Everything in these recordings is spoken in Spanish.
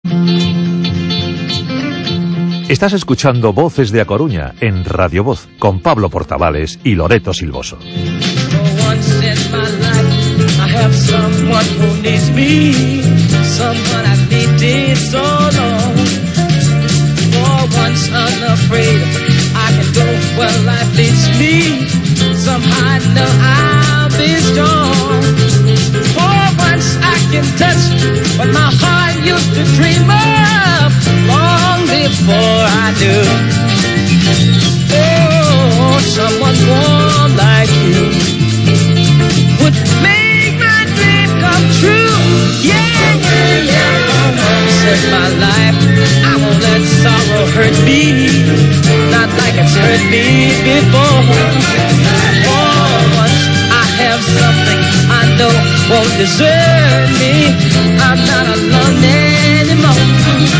Estás escuchando Voces de A Coruña en Radio Voz con Pablo Portavales y Loreto Silvoso. Before I do, oh, someone warm like you would make my dream come true. Yeah, yeah, yeah. Once in my life, I won't let sorrow hurt me, not like it's hurt me before. Oh, once I have something I know won't desert me, I'm not alone anymore.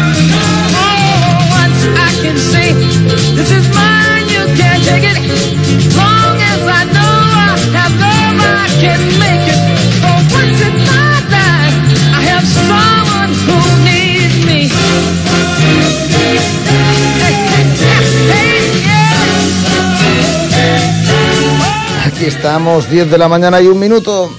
Can say, this is mine, you can't take it. Long as I know I have love, I can make it. For once in my life, I have someone who needs me. Aquí estamos, 10 de la mañana y 1 minuto.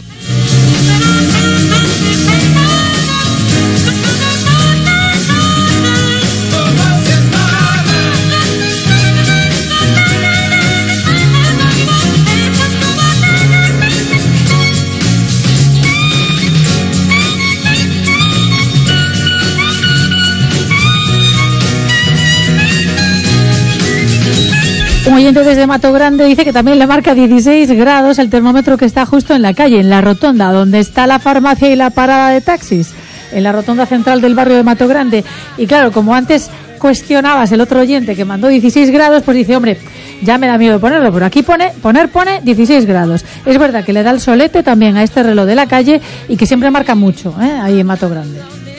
Un oyente desde Mato Grande dice que también le marca 16 grados el termómetro que está justo en la calle, en la rotonda, donde está la farmacia y la parada de taxis, en la rotonda central del barrio de Mato Grande. Y claro, como antes cuestionabas el otro oyente que mandó 16 grados, pues dice, hombre, ya me da miedo ponerlo, pero aquí pone 16 grados. Es verdad que le da el solete también a este reloj de la calle y que siempre marca mucho, ahí en Mato Grande.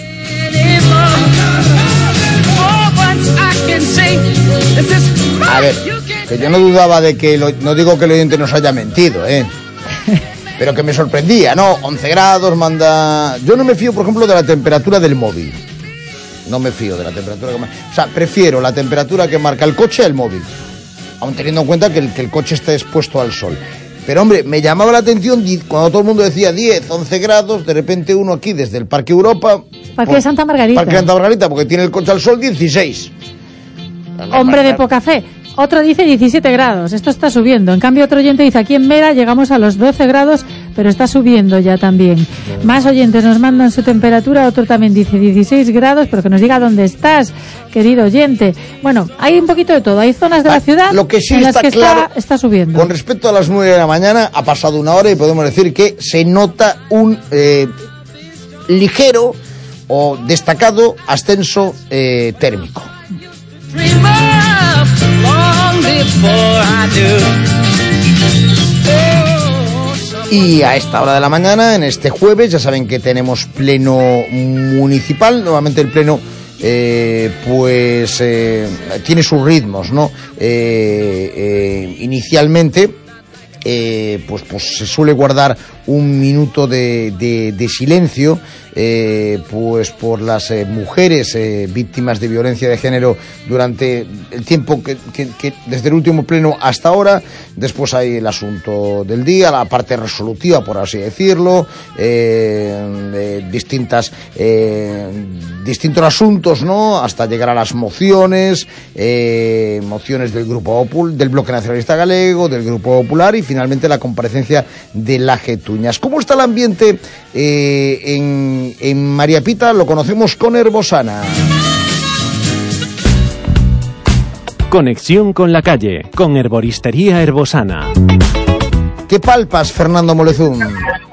A ver, que yo no dudaba de que, no digo que el oyente nos haya mentido, pero que me sorprendía, ¿no? 11 grados, manda... Yo no me fío, por ejemplo, de la temperatura del móvil. No me fío de la temperatura que marca... O sea, prefiero la temperatura que marca el coche al móvil, aun teniendo en cuenta que el coche está expuesto al sol. Pero, hombre, me llamaba la atención cuando todo el mundo decía 10, 11 grados, de repente uno aquí desde el Parque Europa... Parque de Santa Margarita. Parque de Santa Margarita, porque tiene el coche al sol, 16. Hombre de poca fe. Otro dice 17 grados, esto está subiendo. En cambio, otro oyente dice, aquí en Mera llegamos a los 12 grados, pero está subiendo ya también. Más oyentes nos mandan su temperatura, otro también dice 16 grados, pero que nos diga dónde estás, querido oyente. Bueno, hay un poquito de todo, hay zonas de la ciudad lo que sí en las que claro, está subiendo. Con respecto a las 9 de la mañana, ha pasado una hora y podemos decir que se nota un ligero o destacado ascenso térmico. Y a esta hora de la mañana, en este jueves, ya saben que tenemos pleno municipal. Nuevamente el pleno tiene sus ritmos, ¿no? Inicialmente pues se suele guardar un minuto de silencio pues por las mujeres víctimas de violencia de género durante el tiempo que desde el último pleno hasta ahora. Después hay el asunto del día, la parte resolutiva, por así decirlo, distintos asuntos, ¿no? Hasta llegar a las mociones del del Bloque Nacionalista Galego, del Grupo Popular y finalmente la comparecencia de la Getuñas. ¿Cómo está el ambiente en María Pita? Lo conocemos con Herbosana. Conexión con la calle, con Herboristería Herbosana. ¿Qué palpas, Fernando Molezún?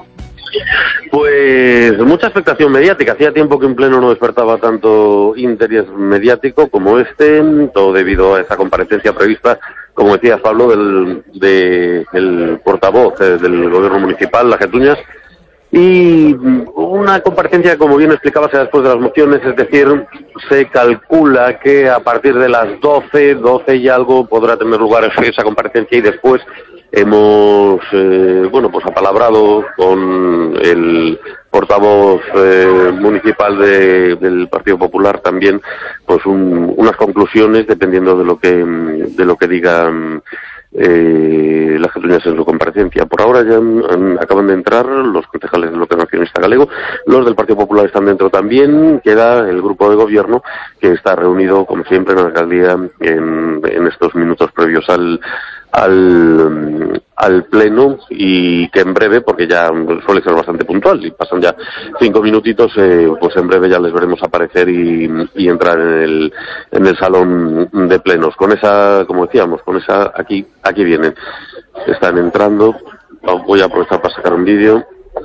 Pues mucha expectación mediática. Hacía tiempo que en pleno no despertaba tanto interés mediático como este, todo debido a esa comparecencia prevista, como decías, Pablo, del portavoz del gobierno municipal, la Getuñas, y una comparecencia, como bien explicaba, será después de las mociones, es decir, se calcula que a partir de las 12 y algo podrá tener lugar esa comparecencia y después hemos pues apalabrado con el portavoz municipal del Partido Popular también pues unas conclusiones dependiendo de lo que digan las Cataluñas en su comparecencia. Por ahora ya acaban de entrar los concejales del Bloque Nacionalista Galego, los del Partido Popular están dentro también, queda el grupo de gobierno que está reunido como siempre en la alcaldía en estos minutos previos al pleno, y que en breve, porque ya suele ser bastante puntual y pasan ya 5 minutitos, pues en breve ya les veremos aparecer y entrar en el salón de plenos. Con esa, como decíamos, aquí vienen, están entrando. Voy a aprovechar para sacar un vídeo.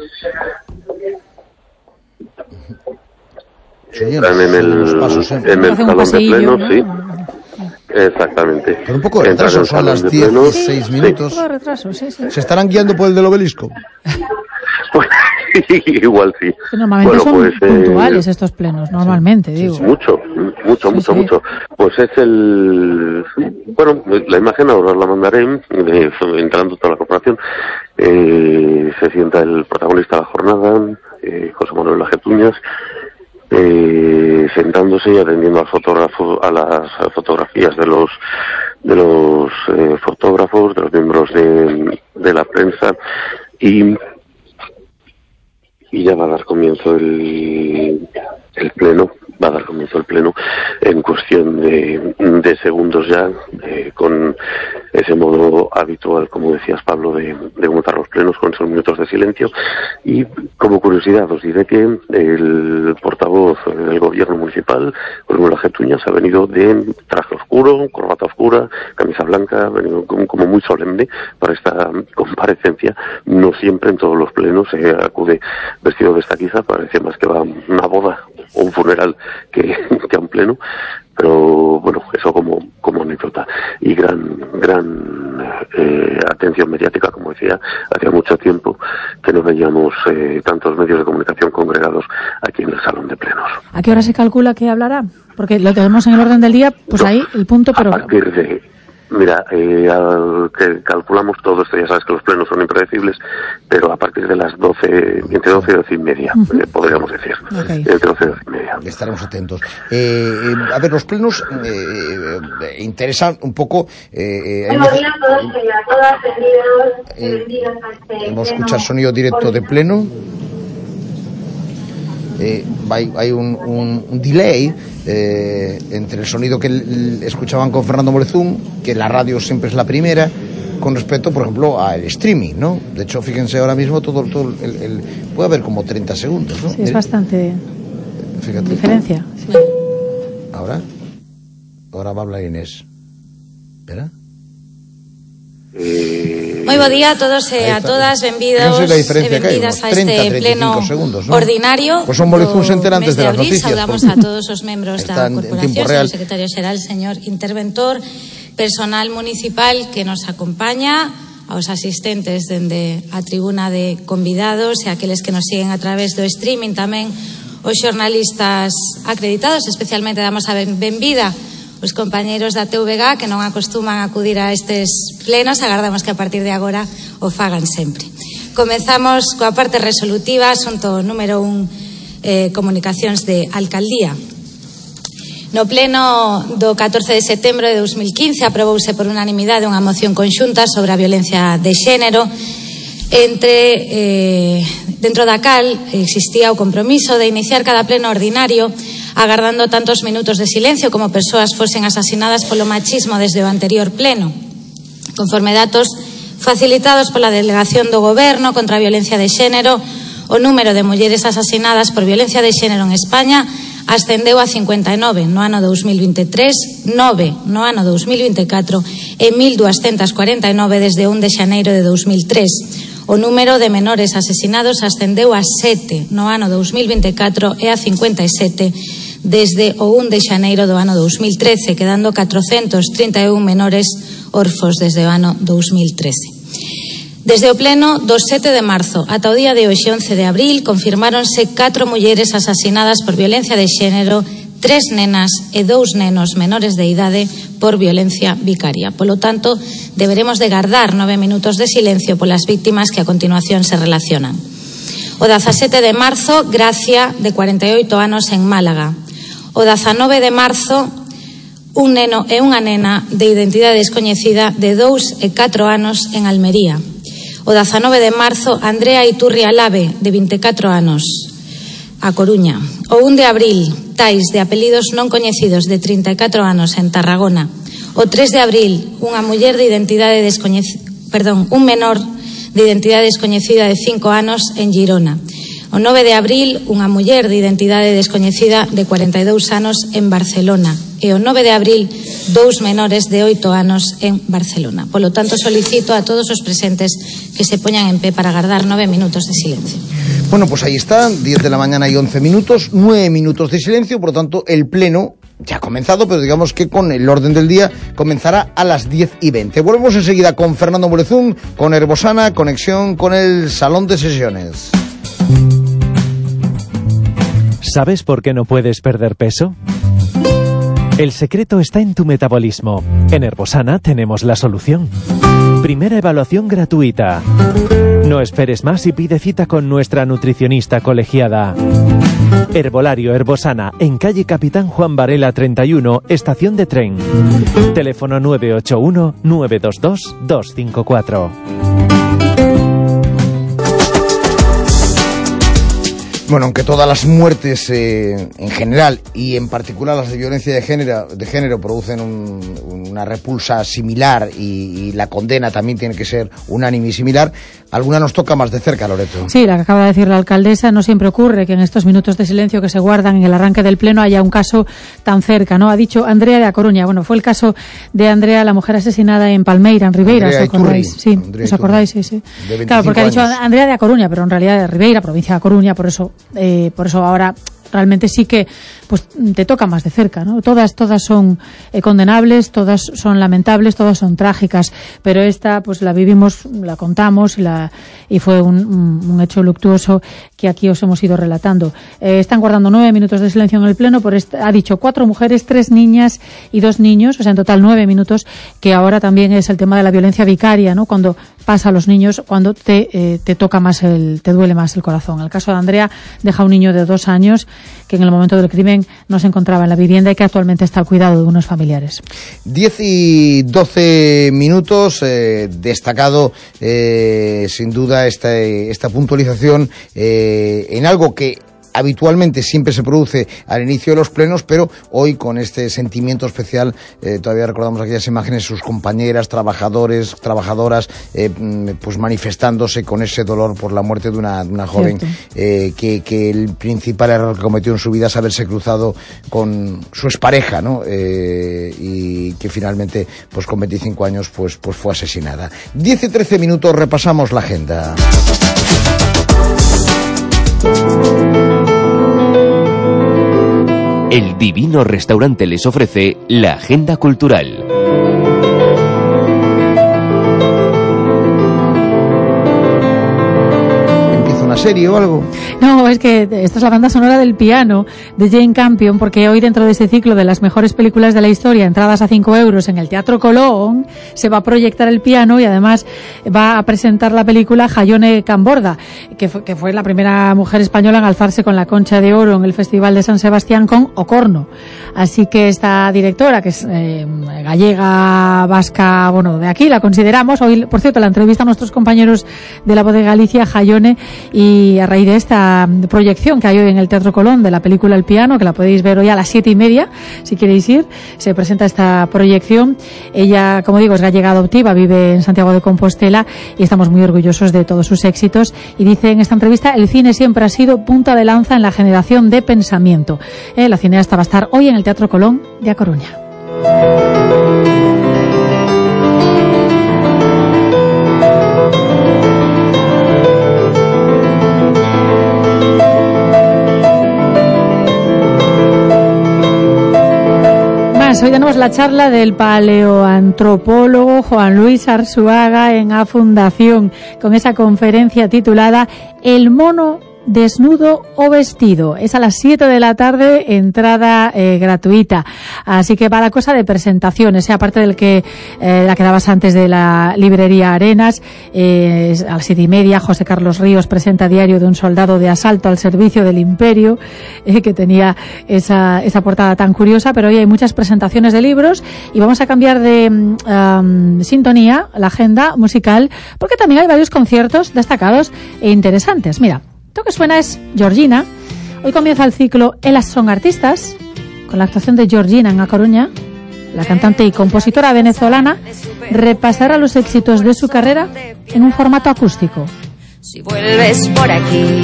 Están en el salón de plenos, ¿no? Sí. Exactamente. Con un poco de retraso, son las 16 minutos. Un poco de retraso, sí. ¿Se estarán guiando por el del obelisco? Pues, igual sí. Normalmente son puntuales estos plenos, normalmente, digo. Mucho. Pues es la imagen ahora la mandaré, entrando toda la corporación. Se sienta el protagonista de la jornada, José Manuel Lajetuñas, sentándose y atendiendo al fotógrafo, a las fotografías de los fotógrafos, de los miembros de la prensa, y ya va a dar comienzo el pleno. Va a dar comienzo el pleno en cuestión de segundos ya, con ese modo habitual, como decías, Pablo, de montar los plenos con esos minutos de silencio. Y como curiosidad os diré que el portavoz del gobierno municipal, Manuel Lajetuñas, ha venido de traje oscuro, corbata oscura, camisa blanca, ha venido como muy solemne para esta comparecencia. No siempre en todos los plenos se acude vestido de esta guisa, parece más que va a una boda o un funeral que a un pleno, pero bueno, eso como anécdota. Y gran atención mediática, como decía, hacía mucho tiempo que no veíamos tantos medios de comunicación congregados aquí en el salón de plenos. ¿A qué hora se calcula que hablará? Porque lo tenemos en el orden del día, pues ahí el punto, pero... A partir de... Mira, que calculamos todo esto, ya sabes que los plenos son impredecibles, pero a partir de las 12, entre 12 y 12 y media, podríamos decir. Okay. Entre 12 y 12 y media. Estaremos atentos. A ver, los plenos interesan un poco... Buenos días a todos y a todas, bienvenidos a este pleno. Hemos escuchado sonido directo de pleno. Hay un delay entre el sonido que escuchaban con Fernando Molezún, que la radio siempre es la primera, con respecto, por ejemplo, al streaming, ¿no? De hecho, fíjense ahora mismo, todo puede haber como 30 segundos, ¿no? Sí, es bastante diferencia. Sí. Ahora va a hablar Inés. ¿Espera? Moi bo día a todos e a todas, benvidos e benvidas a este pleno segundos, ¿no? Ordinario pues son do mes de abril. Saudamos a todos os membros da corporación, señor secretario xeral, señor interventor, personal municipal que nos acompaña, aos asistentes dende a tribuna de convidados e aqueles que nos siguen a través do streaming, tamén os xornalistas acreditados. Especialmente damos a benvida os compañeiros da TVG que non acostuman a acudir a estes plenos. Agardamos que a partir de agora o fagan sempre. Comezamos coa parte resolutiva, asunto número 1, comunicacións de alcaldía. No pleno do 14 de setembro de 2015 aprobouse por unanimidade unha moción conxunta sobre a violencia de xénero, dentro da cal existía o compromiso de iniciar cada pleno ordinario agardando tantos minutos de silencio como persoas fosen asasinadas polo machismo desde o anterior pleno. Conforme datos facilitados pola delegación do Goberno contra a violencia de xénero, o número de mulleres asasinadas por violencia de xénero en España ascendeu a 59 no ano 2023, 9 no ano 2024 e 1.249 desde 1 de xaneiro de 2003. O número de menores asesinados ascendeu a 7 no ano 2024 e a 57 desde o 1 de xaneiro do ano 2013, quedando 431 menores orfos desde o ano 2013. Desde o pleno do 7 de marzo ata o día de hoxe, 11 de abril, confirmáronse 4 mulleres asasinadas por violencia de xénero, 3 nenas e 2 nenos menores de idade por violencia vicaria. Polo tanto, deberemos de gardar 9 minutos de silencio polas víctimas que a continuación se relacionan. O 17 de marzo, Gracia, de 48 anos, en Málaga. O 19 de marzo, un neno e unha nena de identidade descoñecida de 2 e 4 anos en Almería. O 19 de marzo, Andrea Iturria Lave, de 24 anos, a Coruña. O 1 de abril, Tais, de apelidos non coñecidos, de 34 anos, en Tarragona. O 3 de abril, unha muller de identidade un menor de identidade descoñecida de 5 anos en Girona. O 9 de abril, unha muller de identidade descoñecida de 42 anos en Barcelona. E o 9 de abril, 2 menores de 8 anos en Barcelona. Polo tanto, solicito a todos os presentes que se poñan en pé para agardar 9 minutos de silencio. Bueno, pues ahí está, 10 de la mañana y 11 minutos, 9 minutos de silencio, por lo tanto, el pleno ya ha comenzado, pero digamos que con el orden del día comenzará a las 10:20. Volvemos enseguida con Fernando Morezún, con Herbosana, conexión con el Salón de Sesiones. ¿Sabes por qué no puedes perder peso? El secreto está en tu metabolismo. En Herbosana tenemos la solución. Primera evaluación gratuita. No esperes más y pide cita con nuestra nutricionista colegiada. Herbolario Herbosana, en calle Capitán Juan Varela 31, estación de tren. Teléfono 981-922-254. Bueno, aunque todas las muertes en general y en particular las de violencia de género producen una repulsa similar y la condena también tiene que ser unánime y similar, alguna nos toca más de cerca, Loreto. Sí, la que acaba de decir la alcaldesa, no siempre ocurre que en estos minutos de silencio que se guardan en el arranque del pleno haya un caso tan cerca, ¿no? Ha dicho Andrea de A Coruña. Bueno, fue el caso de Andrea, la mujer asesinada en Palmeira, en Ribeira, ¿os acordáis? Sí, ¿os acordáis? Sí. Claro, porque ha dicho Andrea de A Coruña, pero en realidad de Ribeira, provincia de A Coruña, por eso ahora realmente sí que pues te toca más de cerca, ¿no? Todas son condenables, todas son lamentables, todas son trágicas, pero esta pues la vivimos, la contamos y fue un hecho luctuoso que aquí os hemos ido relatando. Están guardando 9 minutos de silencio en el pleno ha dicho 4 mujeres, 3 niñas y 2 niños, o sea, en total 9 minutos, que ahora también es el tema de la violencia vicaria, ¿no? Cuando pasa a los niños, cuando te toca más te duele más el corazón. El caso de Andrea deja un niño de 2 años que en el momento del crimen no se encontraba en la vivienda y que actualmente está al cuidado de unos familiares. 10 y 12 minutos, destacado sin duda esta puntualización en algo que habitualmente siempre se produce al inicio de los plenos, pero hoy con este sentimiento especial, todavía recordamos aquellas imágenes, sus compañeras, trabajadoras, pues manifestándose con ese dolor por la muerte de una joven, que el principal error que cometió en su vida es haberse cruzado con su expareja, ¿no? Y que finalmente, pues con 25 años, pues fue asesinada. 10 y 13 minutos, repasamos la agenda. El Divino Restaurante les ofrece la agenda cultural. ¿Serie o algo? No, es que esta es la banda sonora del piano de Jane Campion, porque hoy dentro de este ciclo de las mejores películas de la historia, entradas a 5 euros en el Teatro Colón, se va a proyectar el piano y además va a presentar la película Jayone Camborda, que fue la primera mujer española en alzarse con la Concha de Oro en el Festival de San Sebastián con Ocorno. Así que esta directora, que es gallega, vasca, bueno, de aquí la consideramos. Hoy, por cierto, la entrevista a nuestros compañeros de La Voz de Galicia, Jayone, y a raíz de esta proyección que hay hoy en el Teatro Colón de la película El Piano, que la podéis ver hoy a las 7:30, si queréis ir, se presenta esta proyección. Ella, como digo, es gallega adoptiva, vive en Santiago de Compostela y estamos muy orgullosos de todos sus éxitos. Y dice en esta entrevista, el cine siempre ha sido punta de lanza en la generación de pensamiento. La cineasta va a estar hoy en el Teatro Colón de A Coruña. Hoy tenemos la charla del paleoantropólogo Juan Luis Arzuaga en A Fundación, con esa conferencia titulada El mono desnudo o vestido. Es a las 7 de la tarde, entrada gratuita. Así que va la cosa de presentaciones, aparte del que la que dabas antes de la librería Arenas, a las 7:30 José Carlos Ríos presenta Diario de un soldado de asalto al servicio del Imperio, que tenía esa portada tan curiosa, pero hoy hay muchas presentaciones de libros y vamos a cambiar de sintonía, la agenda musical, porque también hay varios conciertos destacados e interesantes. Mira, esto que suena es Georgina. Hoy comienza el ciclo Elas son artistas, con la actuación de Georgina en A Coruña. La cantante y compositora venezolana repasará los éxitos de su carrera en un formato acústico. Si vuelves por aquí,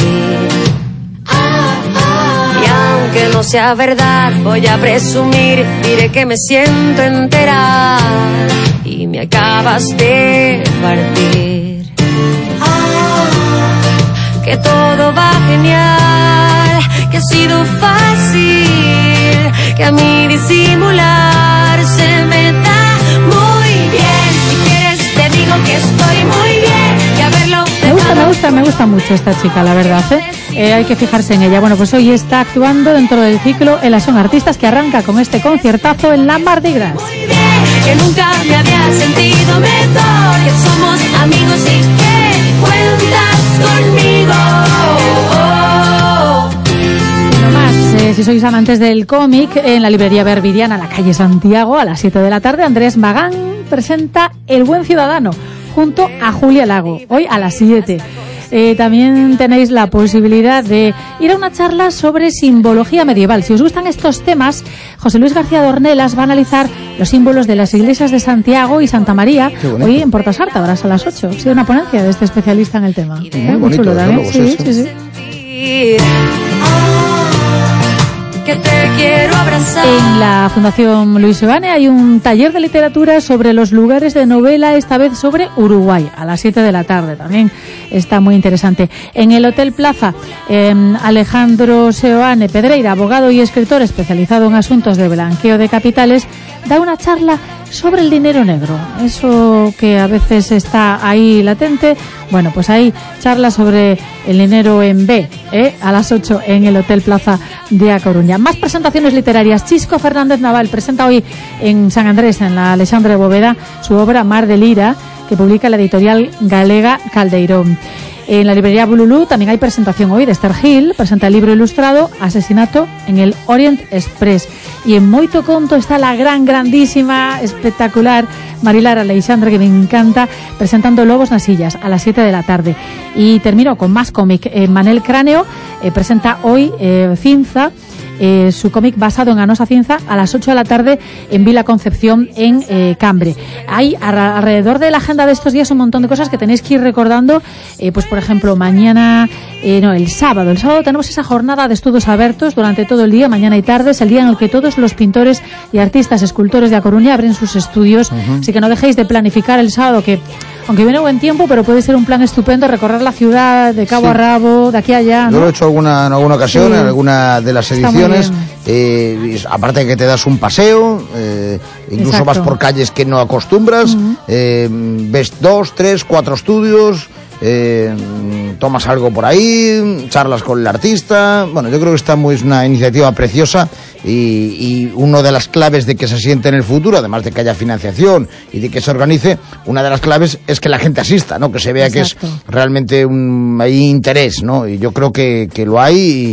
y aunque no sea verdad, voy a presumir, diré que me siento entera y me acabas de partir. Que todo va genial, que ha sido fácil, que a mí disimular se me da muy bien. Si quieres te digo que estoy muy bien, que haberlo Me gusta mucho esta chica, la verdad, hay que fijarse en ella. Bueno, pues hoy está actuando dentro del ciclo Elas son artistas, que arranca con este conciertazo en la Mardi Gras. Muy bien, que nunca me había sentido mejor, que somos amigos y que cuentas conmigo. No más, si sois amantes del cómic, en la librería Verbidiana, la calle Santiago, a las 7 de la tarde, Andrés Magán presenta El buen ciudadano, junto a Julia Lago, hoy a las 7. También tenéis la posibilidad de ir a una charla sobre simbología medieval. Si os gustan estos temas, José Luis García Dornelas va a analizar los símbolos de las iglesias de Santiago y Santa María hoy en Portasarta, ahora a las 8. Ha sido una ponencia de este especialista en el tema. Muy chulo también. Sí. Que te quiero abrazar. En la Fundación Luis Seoane hay un taller de literatura sobre los lugares de novela, esta vez sobre Uruguay, a las 7 de la tarde. También está muy interesante. En el Hotel Plaza, Alejandro Seoane Pedreira, abogado y escritor especializado en asuntos de blanqueo de capitales, da una charla sobre el dinero negro, eso que a veces está ahí latente. Bueno, pues hay charlas sobre el dinero en B, a las 8 en el Hotel Plaza de A Coruña. Más presentaciones literarias. Chisco Fernández Naval presenta hoy en San Andrés, en la Alexandre Bóveda, su obra Mar de Lira, que publica la editorial galega Caldeirón. En la librería Bululú también hay presentación hoy de Esther Gil, presenta el libro ilustrado Asesinato en el Orient Express. Y en Moito Conto está la grandísima, espectacular Marilar Aleixandre, que me encanta, presentando Lobos Nasillas a las 7 de la tarde. Y termino con más cómic. Manel Cráneo presenta hoy Cinza, su cómic basado en Anosa Cinza, a las 8 de la tarde en Vila Concepción, en Cambre. Hay alrededor de la agenda de estos días un montón de cosas que tenéis que ir recordando, pues por ejemplo mañana, el sábado tenemos esa jornada de estudios abiertos durante todo el día, mañana y tarde. Es el día en el que todos los pintores y artistas escultores de A Coruña abren sus estudios, así que no dejéis de planificar el sábado, que aunque viene buen tiempo, pero puede ser un plan estupendo recorrer la ciudad de cabo a rabo, de aquí a allá, ¿no? Yo lo he hecho en alguna ocasión, en alguna de las ediciones, aparte de que te das un paseo, incluso Exacto. vas por calles que no acostumbras, ves 2, 3, 4 estudios, tomas algo por ahí, charlas con el artista. Bueno, yo creo que es una iniciativa preciosa y una de las claves de que se siente en el futuro, además de que haya financiación y de que se organice, una de las claves es que la gente asista, ¿no? Que se vea Exacto. que es realmente hay interés, ¿no? Y yo creo que lo hay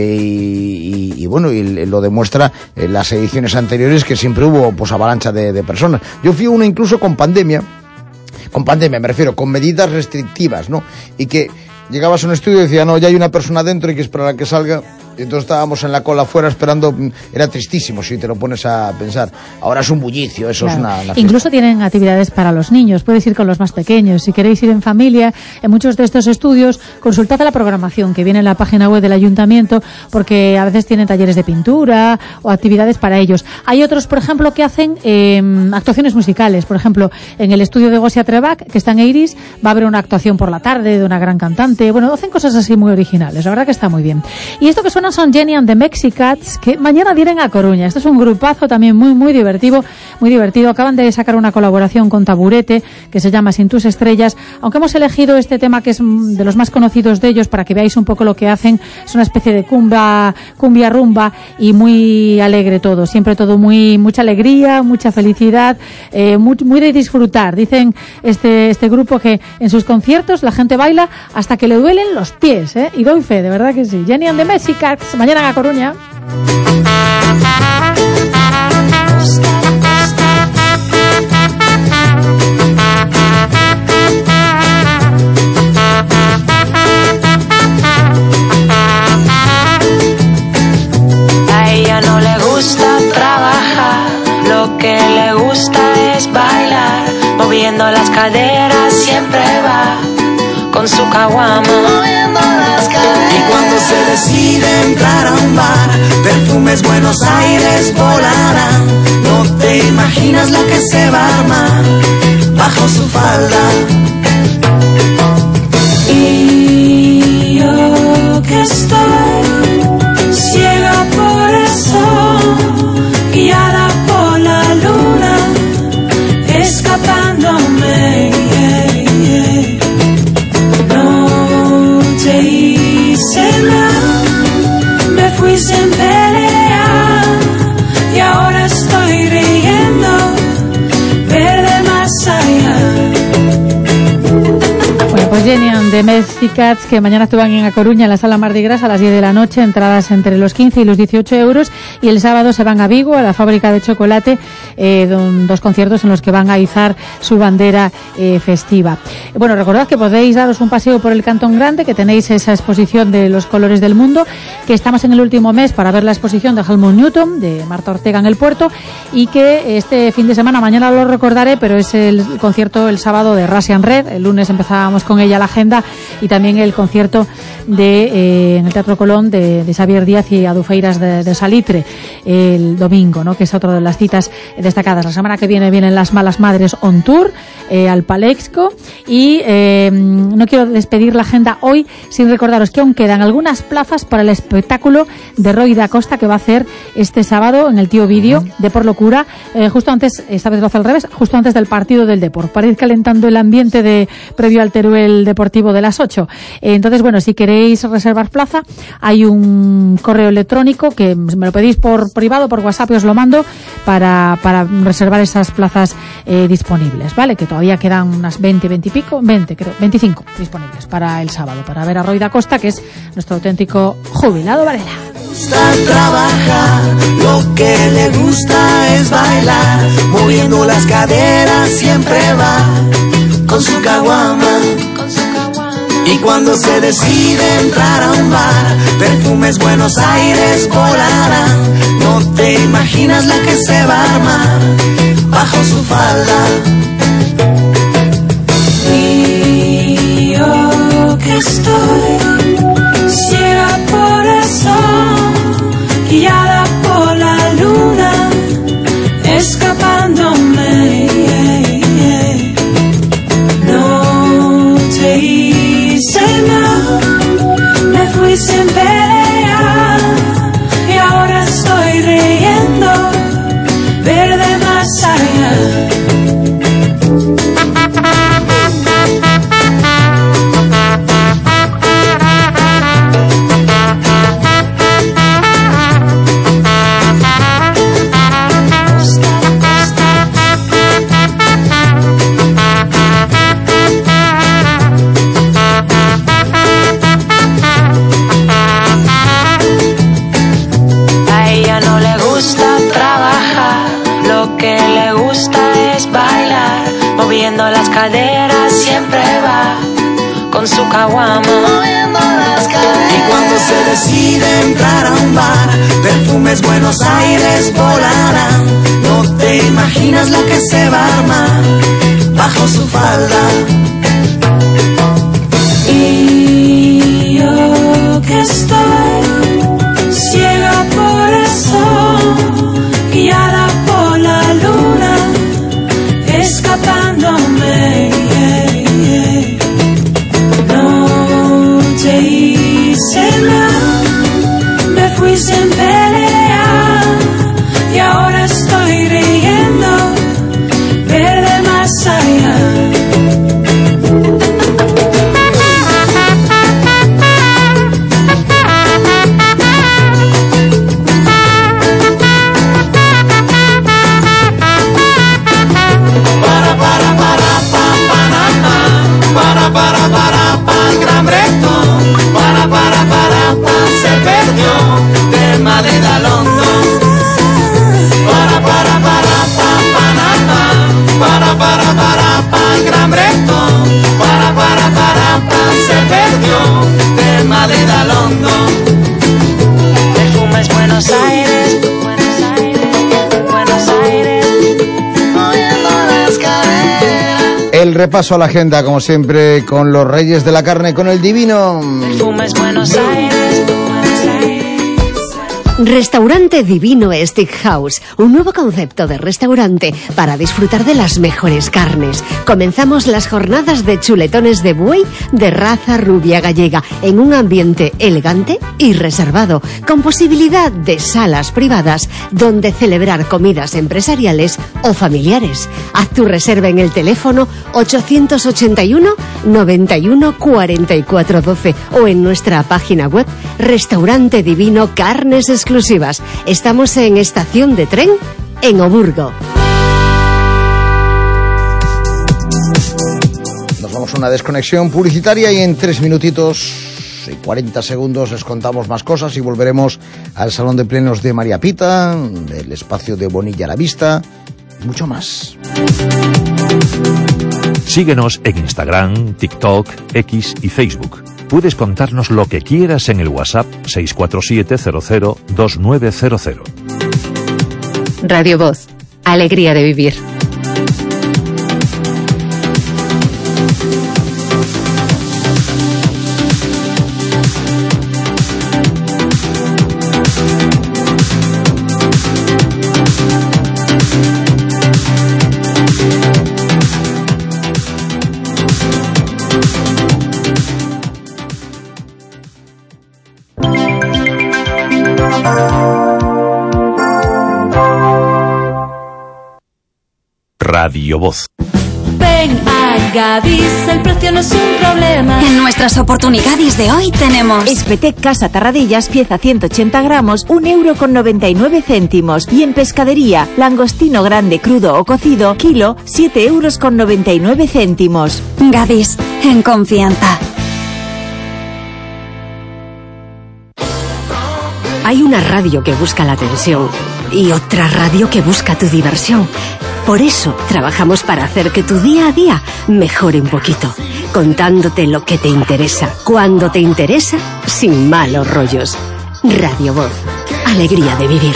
y bueno, y lo demuestra en las ediciones anteriores, que siempre hubo pues avalancha de personas. Yo fui una incluso con pandemia me refiero, con medidas restrictivas, ¿no? Y que llegabas a un estudio y decía, no, ya hay una persona dentro, hay que esperar a que salga. Y entonces estábamos en la cola afuera esperando. Era tristísimo si te lo pones a pensar. Ahora es un bullicio, eso Claro. es una fiesta. Incluso tienen actividades para los niños, puedes ir con los más pequeños. Si queréis ir en familia, en muchos de estos estudios, consultad la programación que viene en la página web del ayuntamiento, porque a veces tienen talleres de pintura o actividades para ellos. Hay otros, por ejemplo, que hacen actuaciones musicales. Por ejemplo, en el estudio de Gosia Trebac, que está en Eiris, va a haber una actuación por la tarde de una gran cantante. Bueno, hacen cosas así muy originales, la verdad que está muy bien. Y esto que suena no son Jenny and the Mexicats, que mañana vienen a Coruña. Esto es un grupazo también muy divertido. Acaban de sacar una colaboración con Taburete que se llama Sin tus estrellas. Aunque hemos elegido este tema que es de los más conocidos de ellos para que veáis un poco lo que hacen. Es una especie de cumbia rumba y muy alegre todo. Siempre todo mucha alegría, mucha felicidad, muy de disfrutar. Dicen este grupo que en sus conciertos la gente baila hasta que le duelen los pies, ¿eh? Y doy fe, de verdad que sí. Jenny and the Mexicats, mañana en A Coruña. A ella no le gusta trabajar, lo que le gusta es bailar, moviendo las caderas siempre va con su caguama. Y cuando se decide entrar a un bar, perfumes Buenos Aires volarán. No te imaginas lo que se va a armar bajo su falda. Y yo que estoy ciega por el sol, guiada por la luna, escapándome. Me fui sin pelear y ahora estoy riendo, verde más allá. Bueno, pues Jenny and the Mexicats, que mañana actúan en A Coruña en la Sala Mardi Gras a las 10 de la noche, entradas entre los 15 y los 18 euros, y el sábado se van a Vigo, a la fábrica de chocolate, dos conciertos en los que van a izar su bandera festiva. Bueno, recordad que podéis daros un paseo por el Cantón Grande, que tenéis esa exposición de los colores del mundo, que estamos en el último mes para ver la exposición de Helmut Newton, de Marta Ortega en el Puerto, y que este fin de semana, mañana lo recordaré, pero es el concierto el sábado de Russian Red, el lunes empezábamos con ella la agenda, y también el concierto en el Teatro Colón de Xavier Díaz y Adufeiras de Salitre el domingo, ¿no? Que es otra de las citas destacadas. La semana que vienen las Malas Madres on tour al Palexco, y no quiero despedir la agenda hoy sin recordaros que aún quedan algunas plazas para el espectáculo de Roy da Costa que va a hacer este sábado en el Tío Vídeo de Por Locura, justo antes, esta vez lo hace al revés, justo antes del partido del Depor, para ir calentando el ambiente previo al Teruel Deportivo de las 8. Entonces, bueno, si queréis reservar plaza, hay un correo electrónico que me lo pedís por privado, por WhatsApp, y os lo mando para reservar esas plazas disponibles, ¿vale? Que todavía quedan unas 20 y pico, 25 disponibles para el sábado, para ver a Roy da Costa, que es nuestro auténtico jubilado Varela. Gusta trabajar, lo que le gusta es bailar, moviendo las caderas siempre va con su caguama. Y cuando se decide entrar a un bar, perfumes Buenos Aires volarán. No te imaginas la que se va a armar bajo su falda. Y yo que estoy ciega por el sol, guiada por la luna, escapándome. No te hice nada, me fui sin pelear y ahora estoy riendo, verde más allá. Las caderas siempre va con su caguama. Y cuando se decide entrar a un bar, perfumes Buenos Aires volarán. No te imaginas lo que se va a armar bajo su falda. Y yo que estoy ciega por el sol, guiada por la luna, escapándome. No te hice nada, me repaso a la agenda, como siempre, con los reyes de la carne, con el divino. Perfumes Buenos Aires. Restaurante Divino Steakhouse, un nuevo concepto de restaurante para disfrutar de las mejores carnes. Comenzamos las jornadas de chuletones de buey de raza rubia gallega en un ambiente elegante y reservado, con posibilidad de salas privadas donde celebrar comidas empresariales o familiares. Haz tu reserva en el teléfono 881 91 44 12 o en nuestra página web Restaurante Divino Carnes Exclusivas. Estamos en estación de tren en Oburgo. Nos vamos a una desconexión publicitaria y en 3 minutitos y 40 segundos les contamos más cosas y volveremos al Salón de Plenos de María Pita, el espacio de Bonilla a la Vista y mucho más. Síguenos en Instagram, TikTok, X y Facebook. Puedes contarnos lo que quieras en el WhatsApp 647-00-2900. Radio Voz, alegría de vivir. Radio Voz. Ven a Gadis, el precio no es un problema. En nuestras oportunidades de hoy tenemos Espetec Casa Tarradellas, pieza 180 gramos, 1,99 €. Y en pescadería, langostino grande, crudo o cocido, kilo, 7,99 €. Gadis, en confianza. Hay una radio que busca la atención y otra radio que busca tu diversión. Por eso trabajamos para hacer que tu día a día mejore un poquito, contándote lo que te interesa, cuando te interesa, sin malos rollos. Radio Voz, alegría de vivir.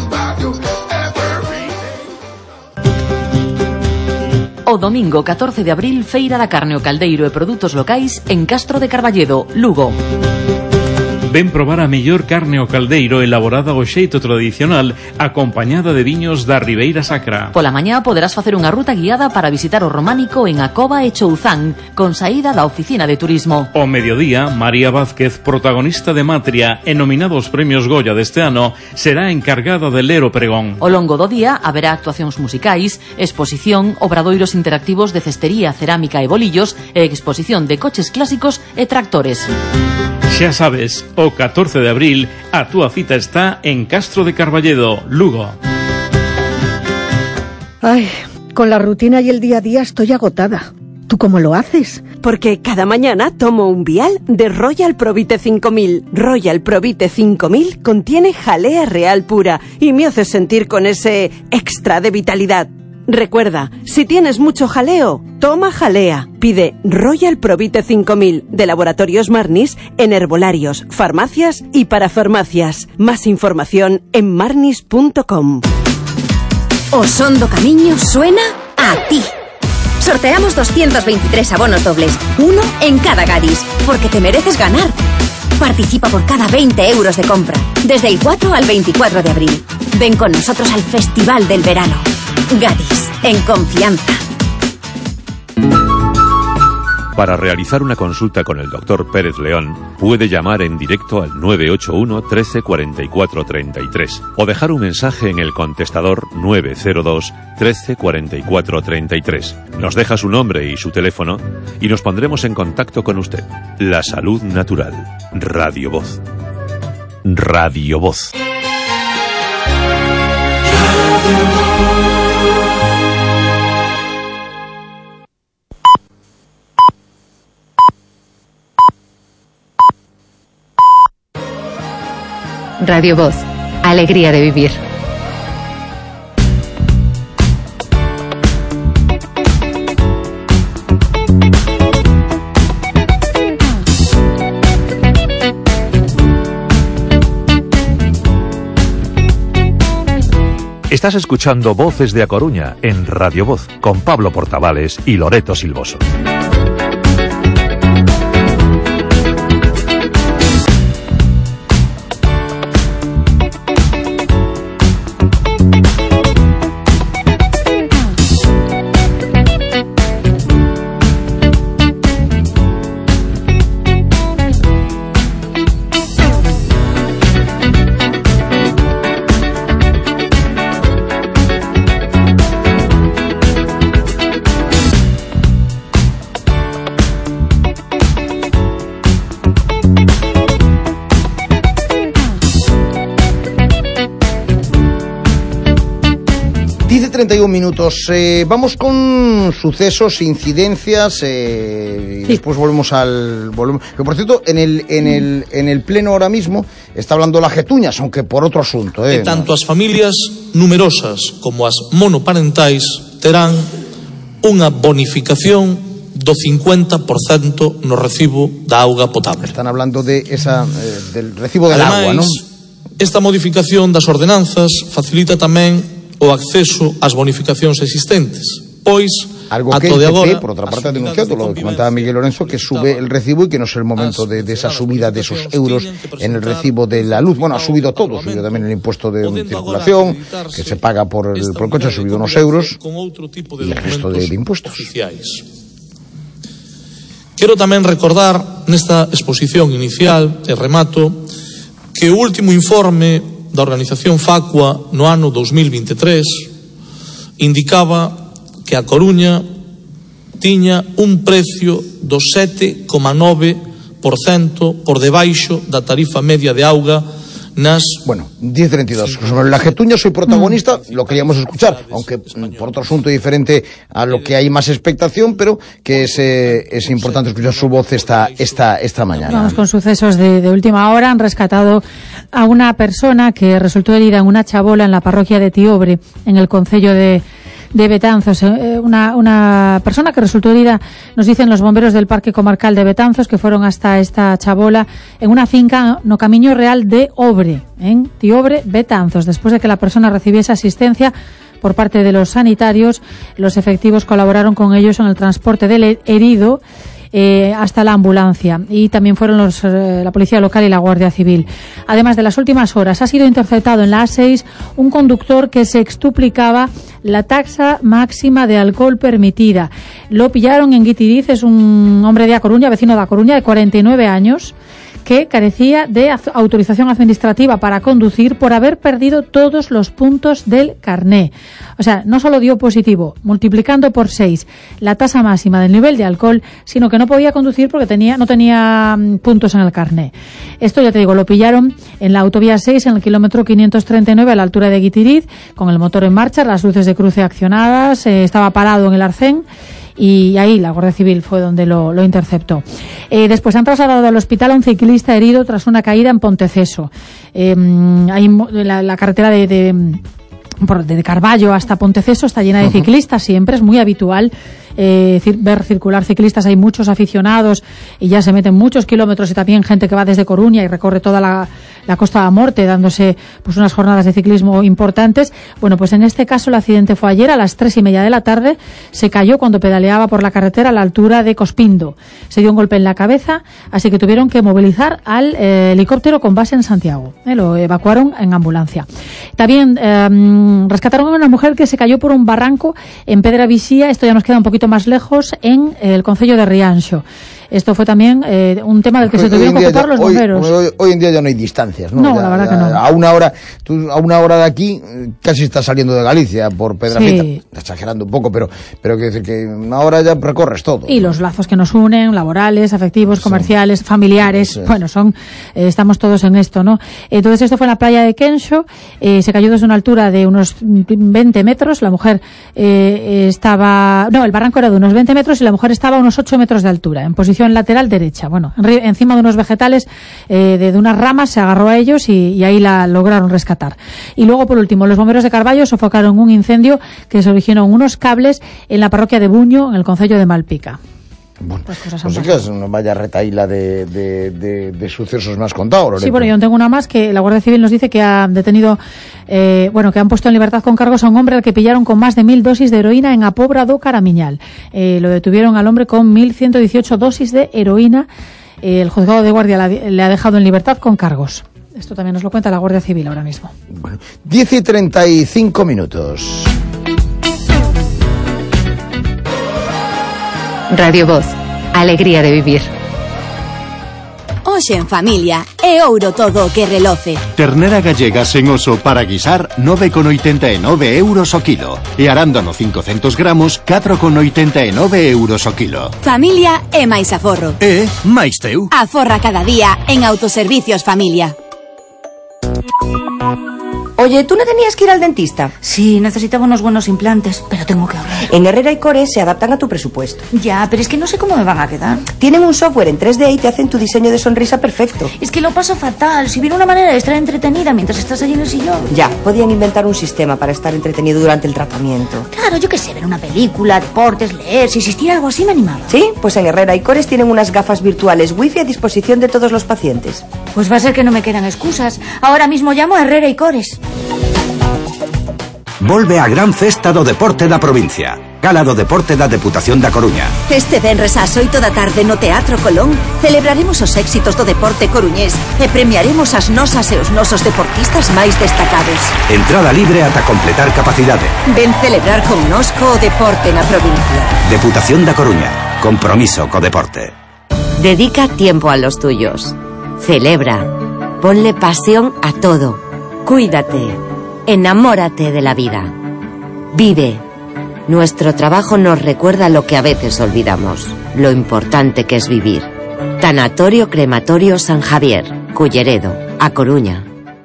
O domingo 14 de abril, Feira da Carne o Caldeiro e Produtos Locais en Castro de Carballedo, Lugo. Ven probar a mellor carne ao caldeiro elaborada ao xeito tradicional, acompañada de viños da Ribeira Sacra. Pola mañá poderás facer unha ruta guiada para visitar o Románico en Acova e Chouzán, con saída da oficina de turismo. Ao mediodía, María Vázquez, protagonista de Matria e nominada aos premios Goya deste ano, será encargada de ler o pregón. Ao longo do día haberá actuacións musicais, exposición, obradoiros interactivos de cestería, cerámica e bolillos e exposición de coches clásicos e tractores. Xa sabes, o 14 de abril a túa cita está en Castro de Carballedo, Lugo. Ay, con la rutina y el día a día estoy agotada. ¿Tú cómo lo haces? Porque cada mañana tomo un vial de Royal Provite 5000. Royal Provite 5000 contiene jalea real pura y me hace sentir con ese extra de vitalidad. Recuerda, si tienes mucho jaleo, toma jalea. Pide Royal Provite 5000 de Laboratorios Marnis en herbolarios, farmacias y parafarmacias. Más información en marnis.com. Osondo Camiño suena a ti. Sorteamos 223 abonos dobles, uno en cada Gadis, porque te mereces ganar. Participa por cada 20 € de compra, desde el 4 al 24 de abril. Ven con nosotros al Festival del Verano. Gadis, en confianza. Para realizar una consulta con el Dr. Pérez León, puede llamar en directo al 981 13 44 33 o dejar un mensaje en el contestador 902 13 44 33. Nos deja su nombre y su teléfono y nos pondremos en contacto con usted. La salud natural. Radio Voz. Radio Voz. Radio Voz, alegría de vivir. Estás escuchando Voces de A Coruña en Radio Voz con Pablo Portavales y Loreto Silvoso. Dice 31 minutos. Vamos con sucesos, incidencias, y después volvemos al... Que por cierto, en el pleno ahora mismo está hablando la Getuñas, aunque por otro asunto. Tanto as familias numerosas como as monoparentais terán unha bonificación do 50% no recibo da auga potable. Están hablando de del recibo del agua, ¿no? Esta modificación das ordenanzas facilita tamén o acceso ás bonificacións existentes, pois algo que el PP, por otra parte, ha denunciado, lo comentaba Miguel Lorenzo, que sube el recibo y que no es el momento de esa subida de esos euros en el recibo de la luz. Bueno, ha subido todo, subió también el impuesto de circulación, que se paga por el coche, ha subido unos euros, y el resto de impuestos. Quero tamén recordar nesta exposición inicial, e remato, que o último informe da organización Facua no ano 2023 indicaba que a Coruña tiña un precio do 7,9% por debaixo da tarifa media de auga nas... Bueno, 10.32. Sobre la Getuña soy protagonista, lo queríamos escuchar, aunque por otro asunto diferente a lo que hay más expectación, pero que es importante escuchar su voz esta mañana. Vamos con sucesos de última hora. Han rescatado a una persona que resultó herida en una chabola en la parroquia de Tiobre, en el concello de Betanzos. Una persona que resultó herida, nos dicen los bomberos del Parque Comarcal de Betanzos, que fueron hasta esta chabola en una finca no Camiño Real de Obre, en Tiobre, Betanzos. Después de que la persona recibiese asistencia por parte de los sanitarios, los efectivos colaboraron con ellos en el transporte del herido hasta la ambulancia, y también fueron la policía local y la Guardia Civil. Además, de las últimas horas ha sido interceptado en la A6 un conductor que se extuplicaba la tasa máxima de alcohol permitida. Lo pillaron en Guitiriz. Es un hombre de A Coruña, vecino de A Coruña, de 49 años, que carecía de autorización administrativa para conducir por haber perdido todos los puntos del carné. O sea, no solo dio positivo, multiplicando por 6 la tasa máxima del nivel de alcohol, sino que no podía conducir porque no tenía puntos en el carné. Esto, ya te digo, lo pillaron en la autovía 6, en el kilómetro 539, a la altura de Guitiriz, con el motor en marcha, las luces de cruce accionadas, estaba parado en el arcén, y ahí la Guardia Civil fue donde lo interceptó. Después han trasladado al hospital a un ciclista herido tras una caída en Ponteceso. La carretera de Carballo hasta Ponteceso está llena de ciclistas, siempre es muy habitual ver circular ciclistas. Hay muchos aficionados y ya se meten muchos kilómetros, y también gente que va desde Coruña y recorre toda la Costa da Morte, dándose pues unas jornadas de ciclismo importantes. Bueno, pues en este caso el accidente fue ayer a las 3:30 de la tarde. Se cayó cuando pedaleaba por la carretera a la altura de Cospindo. Se dio un golpe en la cabeza, así que tuvieron que movilizar al helicóptero con base en Santiago. Lo evacuaron en ambulancia. También rescataron a una mujer que se cayó por un barranco en Pedra Visía. Esto ya nos queda un poquito más lejos, en el concello de Rianxo. Esto fue también un tema del que se tuvieron que ocupar los bomberos. Hoy en día ya no hay distancias, ¿no? No, la verdad que no. A una hora de aquí casi estás saliendo de Galicia por Pedramita. Sí. Exagerando un poco, pero quiero decir que una hora ya recorres todo. Y los lazos que nos unen, laborales, afectivos, comerciales, familiares, bueno, estamos todos en esto, ¿no? Entonces esto fue en la playa de Quenxo. Se cayó desde una altura de unos 20 metros. La mujer el barranco era de unos 20 metros y la mujer estaba a unos 8 metros de altura, en posición lateral derecha. Bueno, encima de unos vegetales, de unas ramas, se agarró a ellos y ahí la lograron rescatar. Y luego, por último, los bomberos de Carballo sofocaron un incendio que se originó en unos cables en la parroquia de Buño, en el concello de Malpica. Bueno, pues cosas pues sí que es una vaya retaíla de sucesos más contados, Loreto. Sí, bueno, yo tengo una más que la Guardia Civil nos dice que ha detenido, que han puesto en libertad con cargos a un hombre al que pillaron con más de 1.000 dosis de heroína en A Pobra do Caramiñal. Lo detuvieron al hombre con 1.118 dosis de heroína. El juzgado de guardia le ha dejado en libertad con cargos. Esto también nos lo cuenta la Guardia Civil ahora mismo. 10:35. Radio Voz. Alegría de vivir. Hoxe en familia é ouro todo o que reloce. Ternera gallega sen oso para guisar 9,89 euros o kilo. E arándano 500 gramos 4,89 euros o kilo. Familia é máis aforro. E máis teu. Aforra cada día en Autoservicios Familia. Oye, ¿tú no tenías que ir al dentista? Sí, necesitaba unos buenos implantes, pero tengo que ahorrar. En Herrera y Core se adaptan a tu presupuesto. Ya, pero es que no sé cómo me van a quedar. Tienen un software en 3D y te hacen tu diseño de sonrisa perfecto. Es que lo paso fatal. Si hubiera una manera de estar entretenida mientras estás allí en el sillón. Ya, podían inventar un sistema para estar entretenido durante el tratamiento. Claro, yo qué sé, ver una película, deportes, leer. Si existiera algo así me animaba. Sí, pues en Herrera y Cores tienen unas gafas virtuales wifi a disposición de todos los pacientes. Pues va a ser que no me quedan excusas. Ahora mismo llamo a Herrera y Cores. Volve a gran festa do deporte da provincia. Gala do deporte da Deputación da Coruña. Este venres ás 8 da tarde no Teatro Colón celebraremos os éxitos do deporte coruñés e premiaremos as nosas e os nosos deportistas máis destacados. Entrada libre ata completar capacidade. Ven celebrar connosco o deporte na provincia. Deputación da Coruña. Compromiso co deporte. Dedica tiempo a los tuyos. Celebra. Ponle pasión a todo. Cuídate. Enamórate de la vida. Vive. Nuestro trabajo nos recuerda lo que a veces olvidamos, lo importante que es vivir. Tanatorio Crematorio San Javier, Culleredo, A Coruña.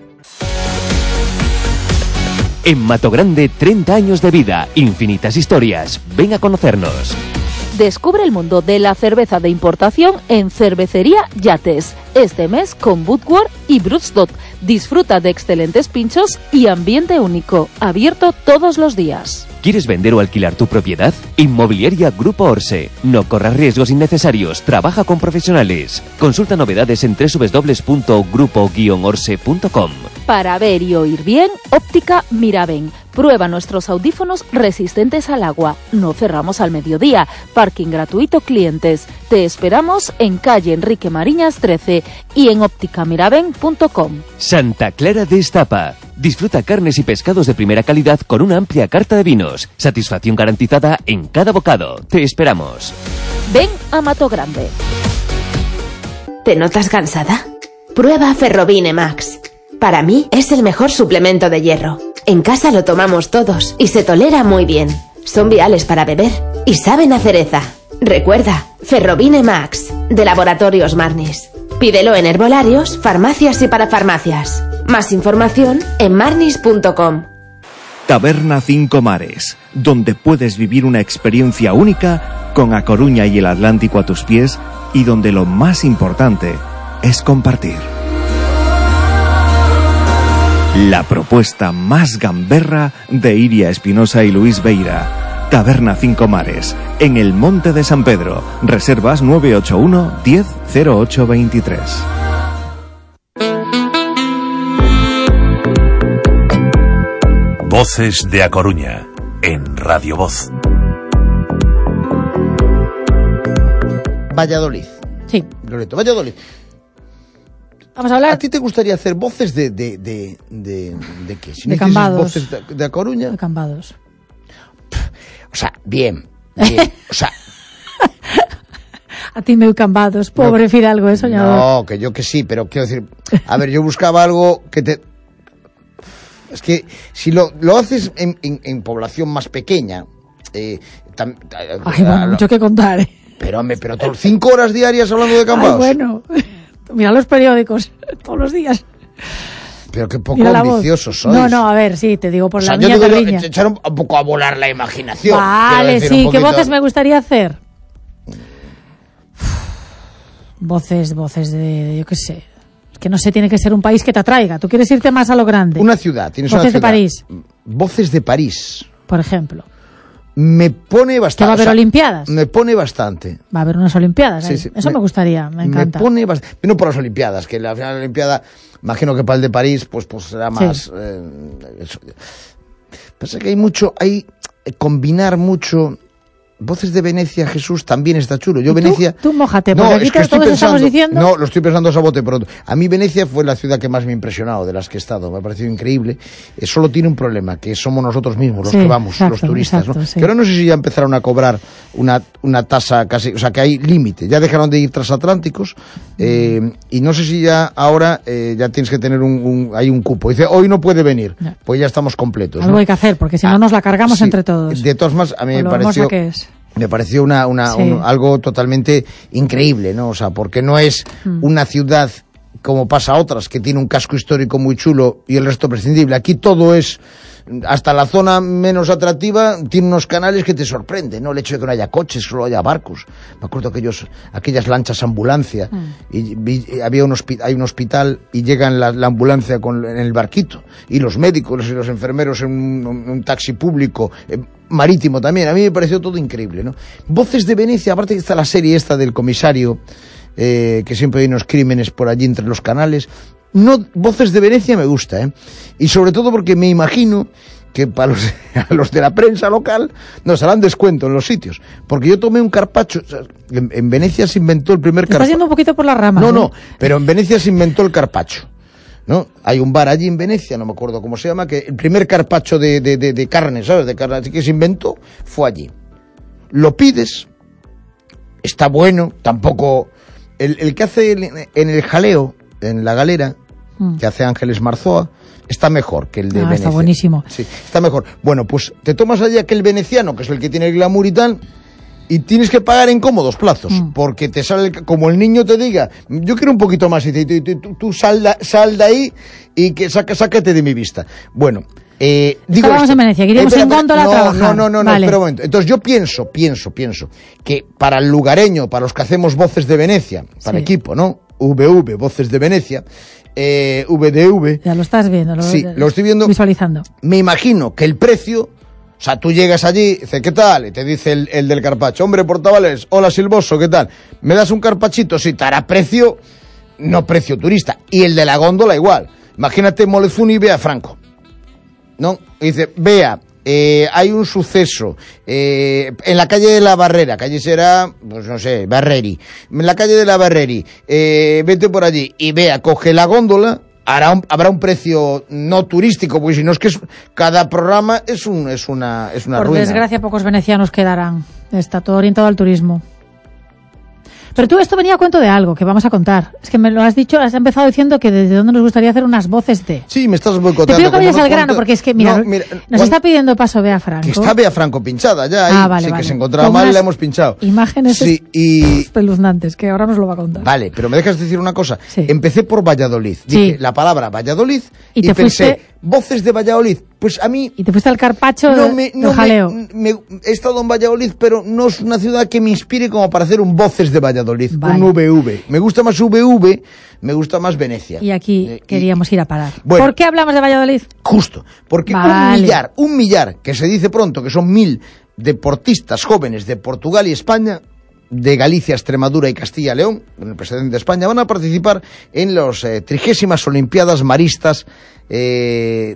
En Matogrande, 30 años de vida, infinitas historias. Ven a conocernos. Descubre el mundo de la cerveza de importación en Cervecería Yates. Este mes con Budweiser y Brewsdot. Disfruta de excelentes pinchos y ambiente único. Abierto todos los días. ¿Quieres vender o alquilar tu propiedad? Inmobiliaria Grupo Orse. No corras riesgos innecesarios. Trabaja con profesionales. Consulta novedades en www.grupo-orse.com. Para ver y oír bien, Óptica Miraben. Prueba nuestros audífonos resistentes al agua. No cerramos al mediodía. Parking gratuito clientes. Te esperamos en calle Enrique Mariñas 13 y en ópticamiraben.com. Santa Clara de Estapa. Disfruta carnes y pescados de primera calidad con una amplia carta de vinos. Satisfacción garantizada en cada bocado. Te esperamos. Ven a Matogrande. ¿Te notas cansada? Prueba Ferrovine Max. Para mí es el mejor suplemento de hierro. En casa lo tomamos todos y se tolera muy bien. Son viales para beber y saben a cereza. Recuerda, Ferrovine Max, de Laboratorios Marnis. Pídelo en herbolarios, farmacias y parafarmacias. Más información en marnis.com. Taberna Cinco Mares, donde puedes vivir una experiencia única con A Coruña y el Atlántico a tus pies y donde lo más importante es compartir. La propuesta más gamberra de Iria Espinosa y Luis Beira. Taberna Cinco Mares, en el Monte de San Pedro. Reservas 981 10 08 23. Voces de A Coruña, en Radio Voz. Valladolid. Sí. Loreto, Valladolid. Vamos a hablar. ¿A ti te gustaría hacer voces de qué? Si no de Cambados. Voces de A Coruña. De Cambados. O sea, bien. O sea. A ti me Cambados, pobre no, Fidalgo, soñador. No, que yo que sí, pero quiero decir, a ver, yo buscaba algo que te... Es que si lo haces en población más pequeña... Ay, bueno, mucho que contar, Pero 5 horas diarias hablando de Cambados. Ay, bueno, mira los periódicos todos los días. Pero qué poco ambiciosos sois. No, a ver, sí, te digo por la niña de Riña. Echar un poco a volar la imaginación. Vale, sí, ¿qué voces me gustaría hacer? Voces de, yo qué sé. Que no sé, tiene que ser un país que te atraiga. ¿Tú quieres irte más a lo grande? Una ciudad, tienes voces una ciudad. Voces de París. Voces de París. Por ejemplo. Me pone bastante. ¿Va a haber Olimpiadas? Me pone bastante. Va a haber unas Olimpiadas. Sí, eso me gustaría, me encanta. Me pone bastante. No por las Olimpiadas, que la final de la Olimpiada, imagino que para el de París, pues será más. Pasa que hay combinar mucho. Voces de Venecia, Jesús, también está chulo. Yo Venecia... Tú mójate, porque aquí todos estamos diciendo... No, lo estoy pensando a bote pronto. A mí Venecia fue la ciudad que más me ha impresionado de las que he estado. Me ha parecido increíble. Solo tiene un problema, que somos nosotros mismos los que vamos, los turistas, ¿no? Sí. Que ahora no sé si ya empezaron a cobrar una tasa casi... O sea, que hay límite. Ya dejaron de ir transatlánticos y no sé si ya ahora ya tienes que tener hay un cupo. Dice, hoy no puede venir. No. Pues ya estamos completos. Algo hay que hacer, porque si no nos la cargamos entre todos. De todas maneras, a mí me pareció algo totalmente increíble, ¿no? O sea, porque no es una ciudad como pasa a otras, que tiene un casco histórico muy chulo y el resto prescindible. Aquí todo es, hasta la zona menos atractiva, tiene unos canales que te sorprenden, ¿no? El hecho de que no haya coches, solo haya barcos. Me acuerdo aquellas lanchas ambulancia, y hay un hospital y llegan la ambulancia en el barquito, y los médicos y los enfermeros en un taxi público, marítimo también. A mí me pareció todo increíble, ¿no? Voces de Venecia, aparte que está la serie esta del comisario, que siempre hay unos crímenes por allí entre los canales. No, Voces de Venecia me gusta, y sobre todo porque me imagino que para los de la prensa local nos harán descuento en los sitios, porque yo tomé un carpaccio. O sea, en Venecia se inventó el primer carpaccio. Estás yendo un poquito por las ramas. No, pero en Venecia se inventó el carpaccio, ¿no? Hay un bar allí en Venecia, no me acuerdo cómo se llama, que el primer carpaccio de carne, ¿sabes? De carne que se inventó fue allí. Lo pides, está bueno, tampoco... El que hace en el jaleo, en la galera, que hace Ángeles Marzoa, está mejor que el de Venecia. Está buenísimo. Sí, está mejor. Bueno, pues te tomas allí aquel veneciano, que es el que tiene el glamour y tal, y tienes que pagar en cómodos plazos, porque te sale, como el niño te diga, yo quiero un poquito más, y tú sal de ahí y que sácate de mi vista. Bueno, estábamos en Venecia, queríamos en góndola a trabajar. No, vale. Pero un momento. Entonces yo pienso que para el lugareño, para los que hacemos Voces de Venecia, para equipo, ¿no? Voces de Venecia, VDV. Ya lo estás viendo, lo estoy viendo. Visualizando. Me imagino que el precio, o sea, tú llegas allí, dice, ¿qué tal? Y te dice el del carpacho, hombre, Portavales, hola Silvoso, ¿qué tal? ¿Me das un carpachito? Sí, te hará precio, no precio turista. Y el de la góndola igual. Imagínate Molezuni y Bea Franco, ¿no? Y dice, Bea, hay un suceso en la calle de la Barrera, calle será, pues no sé, Barreri, en la calle de la Barreri, vete por allí y Bea, coge la góndola, habrá un precio no turístico, porque si no es que cada programa es una Por ruina. Desgracia, pocos venecianos quedarán. Está todo orientado al turismo. Pero tú, esto venía a cuento de algo que vamos a contar. Es que me lo has dicho, has empezado diciendo que desde dónde nos gustaría hacer unas voces de... Sí, me estás boicoteando. Te pido que vayas al grano, porque es que, mira, nos está pidiendo paso Bea Franco. Que está Bea Franco pinchada ya ahí. Vale. Que se encontraba mal y la hemos pinchado. Imágenes espeluznantes, que ahora nos lo va a contar. Vale, pero me dejas decir una cosa. Sí. Empecé por Valladolid. Dije la palabra Valladolid y pensé, Voces de Valladolid. Pues a mí... Y te fuiste al carpacho de jaleo. He estado en Valladolid, pero no es una ciudad que me inspire como para hacer un Voces de Valladolid, un VV. Me gusta más VV, me gusta más Venecia. Y aquí queríamos ir a parar. Bueno, ¿por qué hablamos de Valladolid? Justo, porque un millar, que se dice pronto que son 1000 deportistas jóvenes de Portugal y España, de Galicia, Extremadura y Castilla y León, en el presidente de España, van a participar en las 30º Olimpiadas Maristas de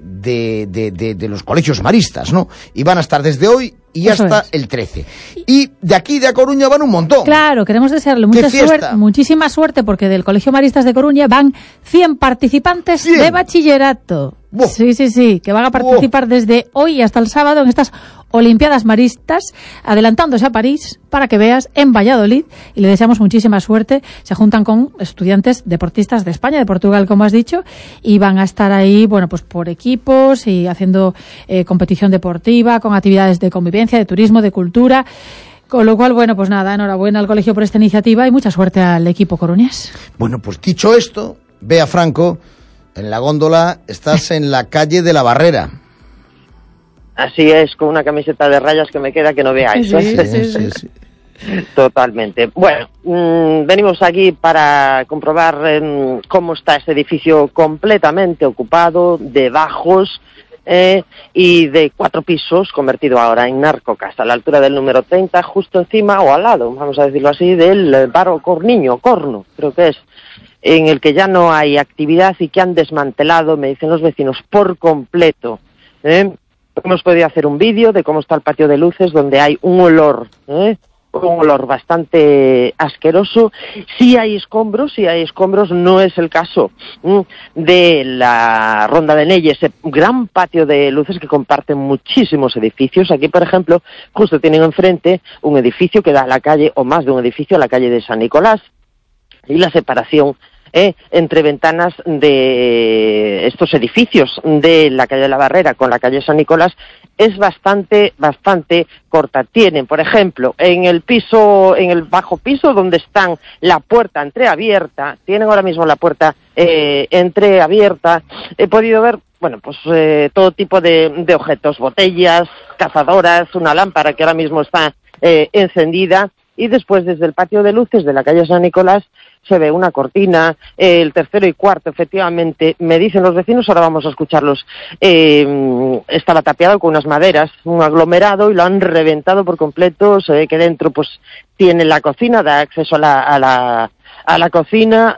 los colegios maristas, ¿no? Y van a estar desde hoy y hasta el 13. Y de aquí, de A Coruña, van un montón. Claro, queremos desearle muchísima suerte, porque del Colegio Maristas de Coruña van 100 participantes de bachillerato. Sí, que van a participar desde hoy hasta el sábado en estas Olimpiadas Maristas, adelantándose a París, para que veas, en Valladolid, y le deseamos muchísima suerte. Se juntan con estudiantes deportistas de España, de Portugal, como has dicho, y van a estar ahí, bueno, pues por equipos y haciendo competición deportiva, con actividades de convivencia, de turismo, de cultura. Con lo cual, bueno, pues nada, enhorabuena al colegio por esta iniciativa y mucha suerte al equipo coruñés. Bueno, pues dicho esto, Bea Franco, en la góndola estás en la calle de la Barrera. Así es, con una camiseta de rayas que me queda que no veáis. Sí. Totalmente. Bueno, venimos aquí para comprobar cómo está este edificio completamente ocupado, de bajos, y de 4 pisos, convertido ahora en narcocasa, a la altura del número 30, justo encima o al lado, vamos a decirlo así, del Barro Corno, creo que es, en el que ya no hay actividad y que han desmantelado, me dicen los vecinos, por completo. Hemos podido hacer un vídeo de cómo está el patio de luces, donde hay un olor bastante asqueroso. Sí hay escombros, no es el caso de la Ronda de Ney, ese gran patio de luces que comparten muchísimos edificios. Aquí, por ejemplo, justo tienen enfrente un edificio que da a la calle, o más de un edificio, a la calle de San Nicolás, y la separación entre ventanas de estos edificios de la calle de la Barrera con la calle San Nicolás es bastante corta. Tienen, por ejemplo, en el bajo piso donde están la puerta entreabierta, tienen ahora mismo la puerta entreabierta, he podido ver, todo tipo de objetos, botellas, cazadoras, una lámpara que ahora mismo está encendida, y después desde el patio de luces de la calle San Nicolás se ve una cortina, el tercero y cuarto, efectivamente, me dicen los vecinos, ahora vamos a escucharlos, estaba tapiado con unas maderas, un aglomerado, y lo han reventado por completo. Se ve que dentro pues tiene la cocina, da acceso a la cocina,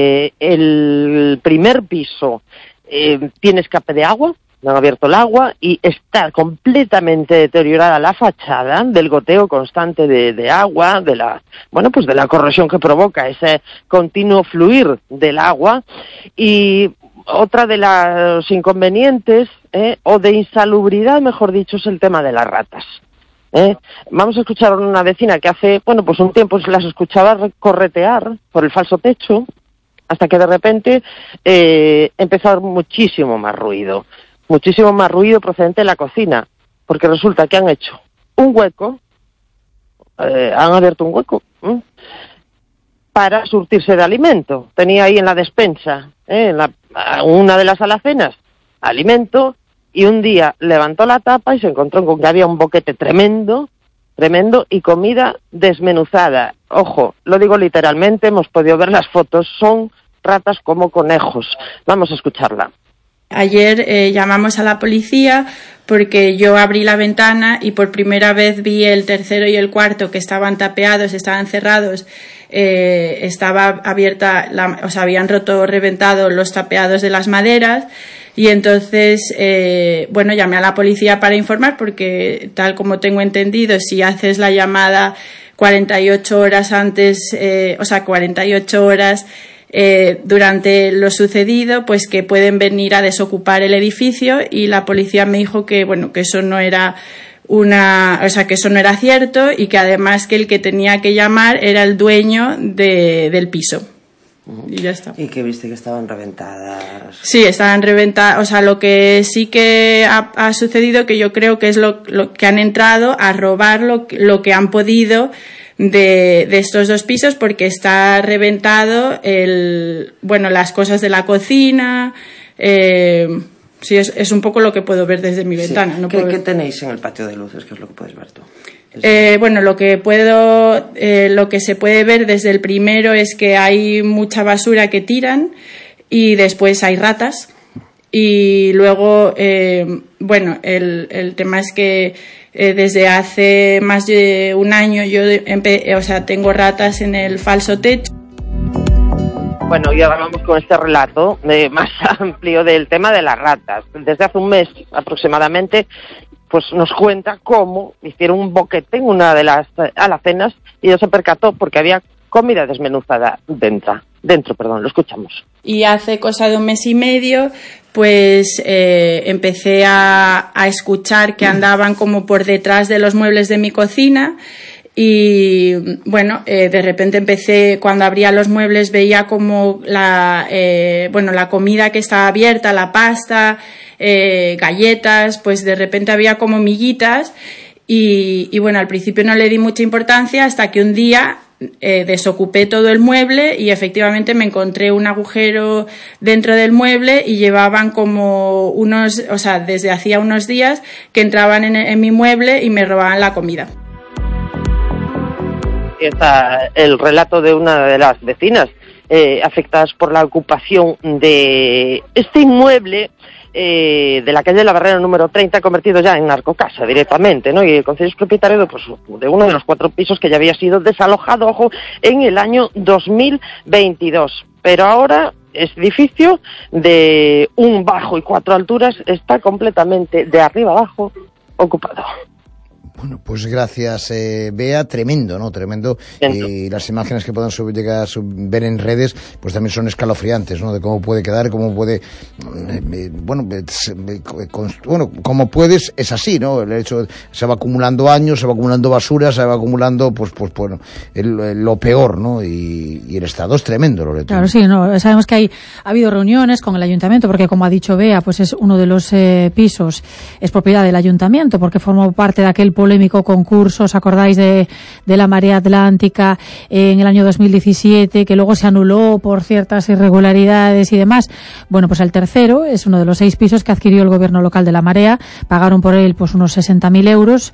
el primer piso tiene escape de agua, han abierto el agua y está completamente deteriorada la fachada del goteo constante de agua, de la corrosión que provoca ese continuo fluir del agua. Y otra de los inconvenientes, o de insalubridad, mejor dicho, es el tema de las ratas. Vamos a escuchar a una vecina que hace, un tiempo se las escuchaba corretear por el falso techo, hasta que de repente empezó a haber muchísimo más ruido procedente de la cocina, porque resulta que han hecho un hueco, han abierto un hueco para surtirse de alimento. Tenía ahí en la despensa, en una de las alacenas, alimento, y un día levantó la tapa y se encontró con que había un boquete tremendo y comida desmenuzada. Ojo, lo digo literalmente, hemos podido ver las fotos, son ratas como conejos. Vamos a escucharla. Ayer llamamos a la policía porque yo abrí la ventana y por primera vez vi el tercero y el cuarto, que estaban tapeados, estaban cerrados, estaba abierta, habían reventado los tapeados de las maderas, y entonces, llamé a la policía para informar, porque tal como tengo entendido, si haces la llamada 48 horas antes, 48 horas durante lo sucedido, pues que pueden venir a desocupar el edificio, y la policía me dijo que eso no era que eso no era cierto, y que además que el que tenía que llamar era el dueño del piso. Y ya está. ¿Y qué viste? Que estaban reventadas. Sí, estaban reventadas. Lo que sí que ha sucedido, que yo creo que es lo que han entrado a robar lo que han podido de estos dos pisos, porque está reventado las cosas de la cocina. Sí, es un poco lo que puedo ver desde mi ventana. No ¿Qué tenéis en el patio de luces? ¿Qué es lo que puedes ver tú? Lo que se puede ver desde el primero es que hay mucha basura que tiran, y después hay ratas, y luego el tema es que desde hace más de un año yo tengo ratas en el falso techo. Bueno, y ahora vamos con este relato más amplio del tema de las ratas. Desde hace un mes aproximadamente, pues nos cuenta cómo hicieron un boquete en una de las alacenas y ella se percató porque había comida desmenuzada dentro, lo escuchamos. Y hace cosa de un mes y medio, pues empecé a escuchar que andaban como por detrás de los muebles de mi cocina. Y de repente empecé, cuando abría los muebles veía como la comida que estaba abierta, la pasta, galletas, pues de repente había como miguitas, y al principio no le di mucha importancia, hasta que un día desocupé todo el mueble y efectivamente me encontré un agujero dentro del mueble, y llevaban como desde hacía unos días que entraban en mi mueble y me robaban la comida. Está el relato de una de las vecinas afectadas por la ocupación de este inmueble, de la calle de la Barrera número 30, convertido ya en narcocasa directamente, ¿no? Y el concello es propietario de uno de los 4 pisos que ya había sido desalojado, ojo, en el año 2022. Pero ahora este edificio de un bajo y 4 alturas está completamente de arriba abajo ocupado. Bueno, pues gracias, Bea. Tremendo, ¿no? Tremendo. Y las imágenes que puedan llegar a ver en redes, pues también son escalofriantes, ¿no? De cómo puede quedar, cómo puede... como puedes, es así, ¿no? El hecho, se va acumulando años, se va acumulando basura, se va acumulando, pues bueno, lo peor, ¿no? Y el estado es tremendo, Loreto. Claro, sí, no, sabemos que ha habido reuniones con el ayuntamiento, porque como ha dicho Bea, pues es uno de los pisos, es propiedad del ayuntamiento, porque formó parte de aquel polémico concurso, ¿os acordáis de la Marea Atlántica en el año 2017, que luego se anuló por ciertas irregularidades y demás? Bueno, pues el tercero es uno de los 6 pisos que adquirió el gobierno local de La Marea, pagaron por él pues unos 60.000 euros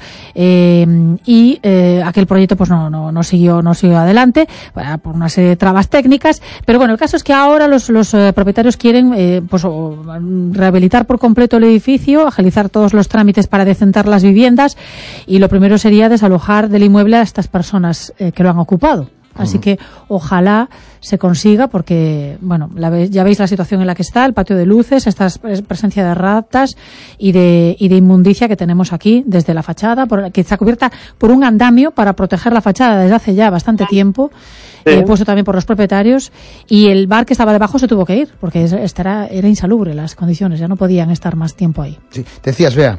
y aquel proyecto pues no siguió adelante por una serie de trabas técnicas, pero bueno, el caso es que ahora los propietarios quieren pues rehabilitar por completo el edificio, agilizar todos los trámites para decentar las viviendas, y lo primero sería desalojar del inmueble a estas personas que lo han ocupado. Así que ojalá se consiga, porque bueno, ya veis la situación en la que está, el patio de luces, esta presencia de ratas y de inmundicia que tenemos aquí desde la fachada, que está cubierta por un andamio para proteger la fachada desde hace ya bastante tiempo, puesto también por los propietarios, y el bar que estaba debajo se tuvo que ir porque era insalubre las condiciones, ya no podían estar más tiempo ahí. Sí, decías, Bea.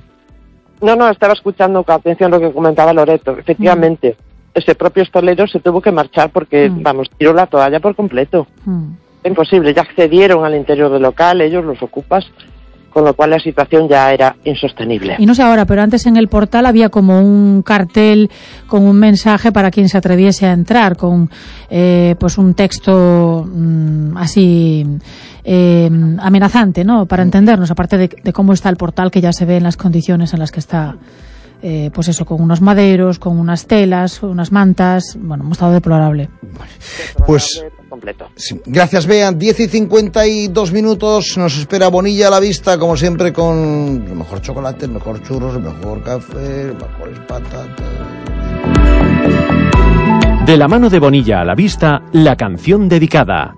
No, estaba escuchando con atención lo que comentaba Loreto. Efectivamente, ese propio hostelero se tuvo que marchar porque, tiró la toalla por completo. Imposible, ya accedieron al interior del local, ellos, los ocupas, con lo cual la situación ya era insostenible. Y no sé ahora, pero antes en el portal había como un cartel con un mensaje para quien se atreviese a entrar, con pues un texto así amenazante, ¿no? Para entendernos, aparte de cómo está el portal, que ya se ve en las condiciones en las que está, pues eso, con unos maderos, con unas telas, unas mantas, bueno, un estado deplorable. Pues sí. Gracias, Bea. 10:52, nos espera Bonilla a la vista, como siempre, con el mejor chocolate, el mejor churros, el mejor café, las mejores patatas. De la mano de Bonilla a la vista, la canción dedicada.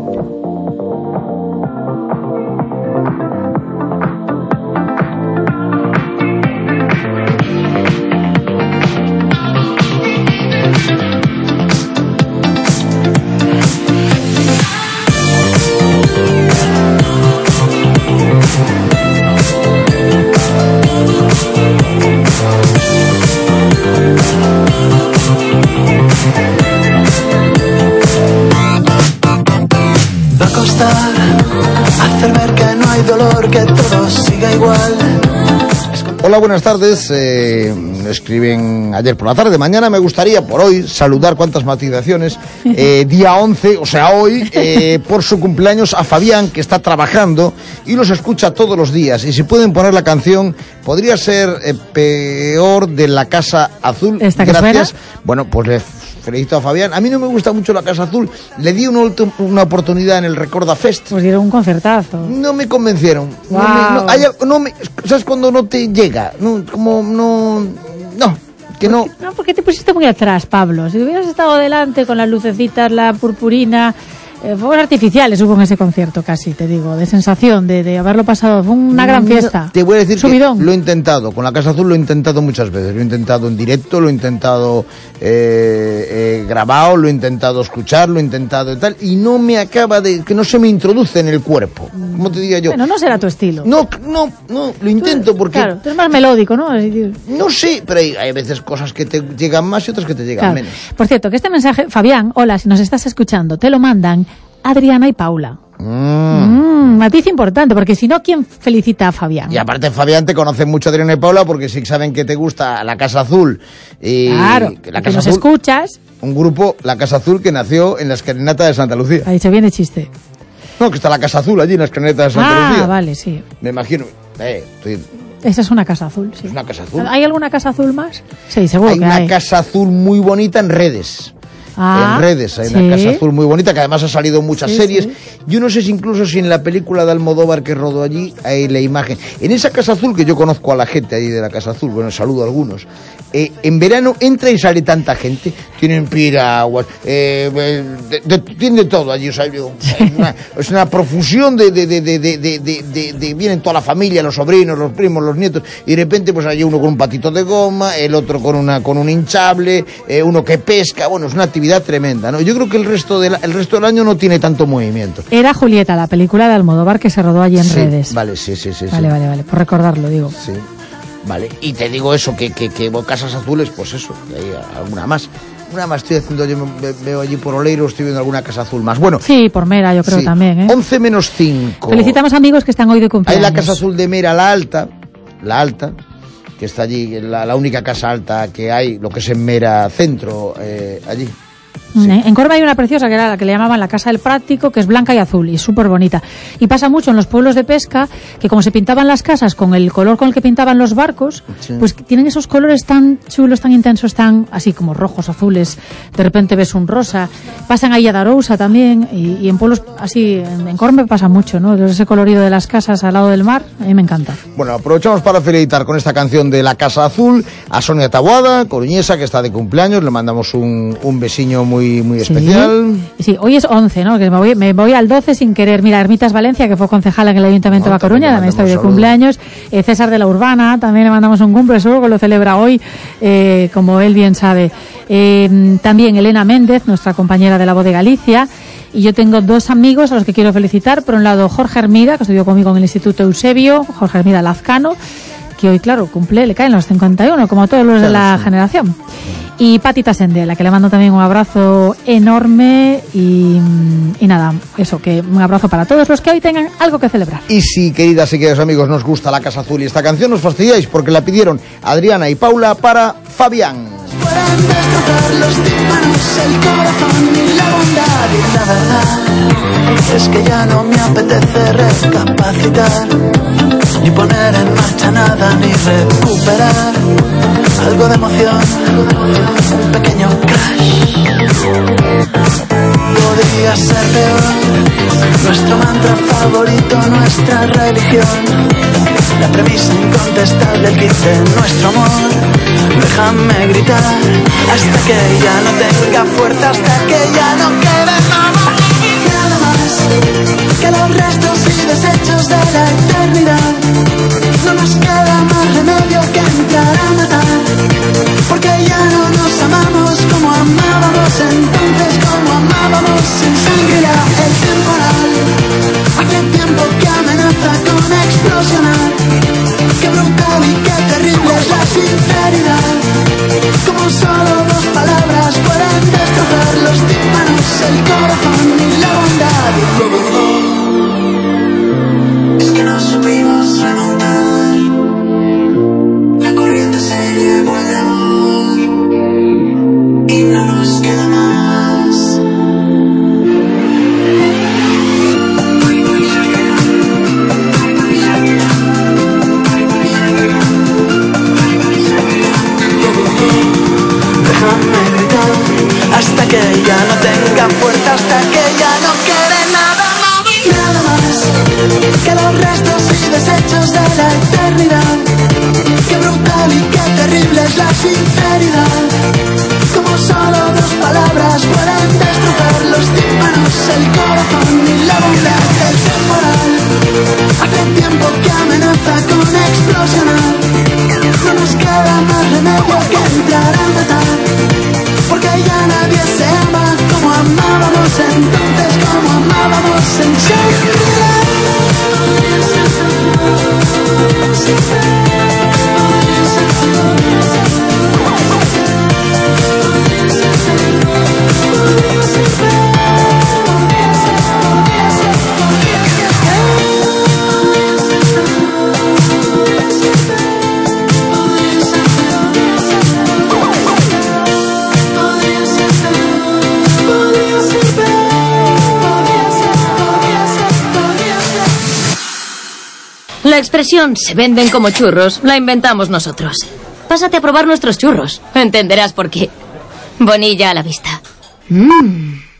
Hacer ver que no hay dolor, que todo siga igual. Hola, buenas tardes. Escriben ayer por la tarde. Mañana me gustaría, por hoy, saludar, cuántas matizaciones, día 11, o sea hoy, por su cumpleaños, a Fabián, que está trabajando y los escucha todos los días. Y si pueden poner la canción, podría ser Peor, de La Casa Azul. ¿Esta que Gracias. suena? Bueno, pues le felicito a Fabián. A mí no me gusta mucho La Casa Azul. Le di una oportunidad en el Recorda Fest. Pues dieron un concertazo. No me convencieron. Wow. ¿Sabes cuando no te llega? No, como no... No, que no... No, porque te pusiste muy atrás, Pablo. Si hubieras estado delante con las lucecitas, la purpurina... fuegos artificiales hubo en ese concierto, casi, te digo, de sensación, de haberlo pasado. Fue una gran fiesta. Te voy a decir Subidón. que lo he intentado, con La Casa Azul lo he intentado muchas veces. Lo he intentado en directo, lo he intentado grabado, lo he intentado escuchar, lo he intentado y tal, y no me acaba de... que no se me introduce en el cuerpo. ¿Cómo te diría yo? Bueno, no será tu estilo. No, lo intento porque... Claro, tú eres más melódico, ¿no? No sé, pero hay veces cosas que te llegan más y otras que te llegan menos. Por cierto, que este mensaje, Fabián, hola, si nos estás escuchando, te lo mandan Adriana y Paula. Matiz importante, porque si no, ¿quién felicita a Fabián? Y aparte, Fabián, te conocen mucho Adriana y Paula, porque sí saben que te gusta La Casa Azul. Y claro, La que Casa nos Azul, escuchas. Un grupo, La Casa Azul, que nació en la escalinata de Santa Lucía. Ha dicho bien de chiste. No, que está la Casa Azul allí en la escalinata de Santa Lucía. Ah, vale, sí. Me imagino. Esa es una casa azul, sí. Es una casa azul. ¿Hay alguna casa azul más? Sí, seguro hay que una hay. casa azul muy bonita en redes. en redes. Hay una Casa Azul muy bonita, que además ha salido en muchas series. Yo no sé si incluso si en la película de Almodóvar que rodó allí hay la imagen. En esa Casa Azul, que yo conozco a la gente ahí de la Casa Azul, bueno, saludo a algunos. En verano entra y sale tanta gente. Tienen piraguas, tienen de todo allí. O sea, es una profusión de vienen toda la familia, los sobrinos, los primos, los nietos, y de repente pues hay uno con un patito de goma, el otro con un hinchable, uno que pesca. Bueno, es una actividad tremenda, ¿no? Yo creo que el resto del año no tiene tanto movimiento. Era Julieta, la película de Almodóvar que se rodó allí en redes. Vale, sí. Vale, por recordarlo, digo. Sí. Vale, y te digo eso, que Casas Azules, pues eso, hay alguna más. Una más estoy haciendo, yo veo allí por Oleiro, estoy viendo alguna Casa Azul más. Bueno. Sí, por Mera, yo creo también, 11 menos 5. Felicitamos amigos que están hoy de cumpleaños. Hay la Casa Azul de Mera, la alta, que está allí, la única casa alta que hay, lo que es en Mera Centro, allí. Sí. En Corba hay una preciosa que era la que le llamaban la Casa del Práctico, que es blanca y azul y súper bonita. Y pasa mucho en los pueblos de pesca que como se pintaban las casas con el color con el que pintaban los barcos, pues tienen esos colores tan chulos, tan intensos, tan así como rojos, azules. De repente ves un rosa. Pasan ahí a Darousa también y en pueblos así, en Corba pasa mucho, ¿no? Ese colorido de las casas al lado del mar, a mí me encanta. Bueno, aprovechamos para felicitar con esta canción de la Casa Azul a Sonia Taboada, coruñesa, que está de cumpleaños. Le mandamos un besiño muy especial. Sí, hoy es 11, ¿no? Que me voy al 12 sin querer. Mira, Hermitas Valencia, que fue concejala en el Ayuntamiento de Coruña, también está de cumpleaños. César de la Urbana, también le mandamos un cumple, seguro que lo celebra hoy, como él bien sabe. También Elena Méndez, nuestra compañera de La Voz de Galicia. Y yo tengo dos amigos a los que quiero felicitar. Por un lado, Jorge Hermida, que estudió conmigo en el Instituto Eusebio, Jorge Hermida Lazcano, que hoy, claro, le caen los 51, como todos los de la generación. Y Pati Tasendel, a que le mando también un abrazo enorme y nada, eso, que un abrazo para todos los que hoy tengan algo que celebrar. Y si, queridas y queridos amigos, nos gusta la Casa Azul y esta canción, nos fastidiáis porque la pidieron Adriana y Paula para Fabián. Pueden destrozar los tímpanos, el corazón y la bondad. Y la verdad es que ya no me apetece recapacitar, ni poner en marcha nada, ni recuperar algo de emoción, un pequeño crash. Podría ser peor, nuestro mantra favorito, nuestra religión, la premisa incontestable, el kit de nuestro amor. Déjame gritar hasta que ya no tenga fuerza, hasta que ya no quede nada más que los restos y desechos de la eternidad. No nos queda más remedio que entrar a matar, porque ya no nos amamos como amábamos entonces, como amábamos en sangre. El temporal hace tiempo que amenaza con explosionar. Qué brutal y qué terrible es la sinceridad, como solo dos palabras pueden destrozar los tímpanos, el corazón y la bondad. Es que no supimos remontar, la corriente se llevó el amor y no nos queda más. Déjame gritar hasta que ya no tenga fuerza, hasta que ya no quede nada más que los restos y desechos de la eternidad. Qué brutal y qué terrible es la sinceridad, como solo dos palabras pueden destrozar los tímpanos, el corazón y la bondad. El temporal hace tiempo que amenaza con explosionar. No nos queda más remedio que entrar a matar, porque ya nadie se ama como amábamos entonces, como amábamos en Shangri-La. La expresión "se venden como churros" la inventamos nosotros. Pásate a probar nuestros churros. Entenderás por qué. Bonilla a la vista. Mmm.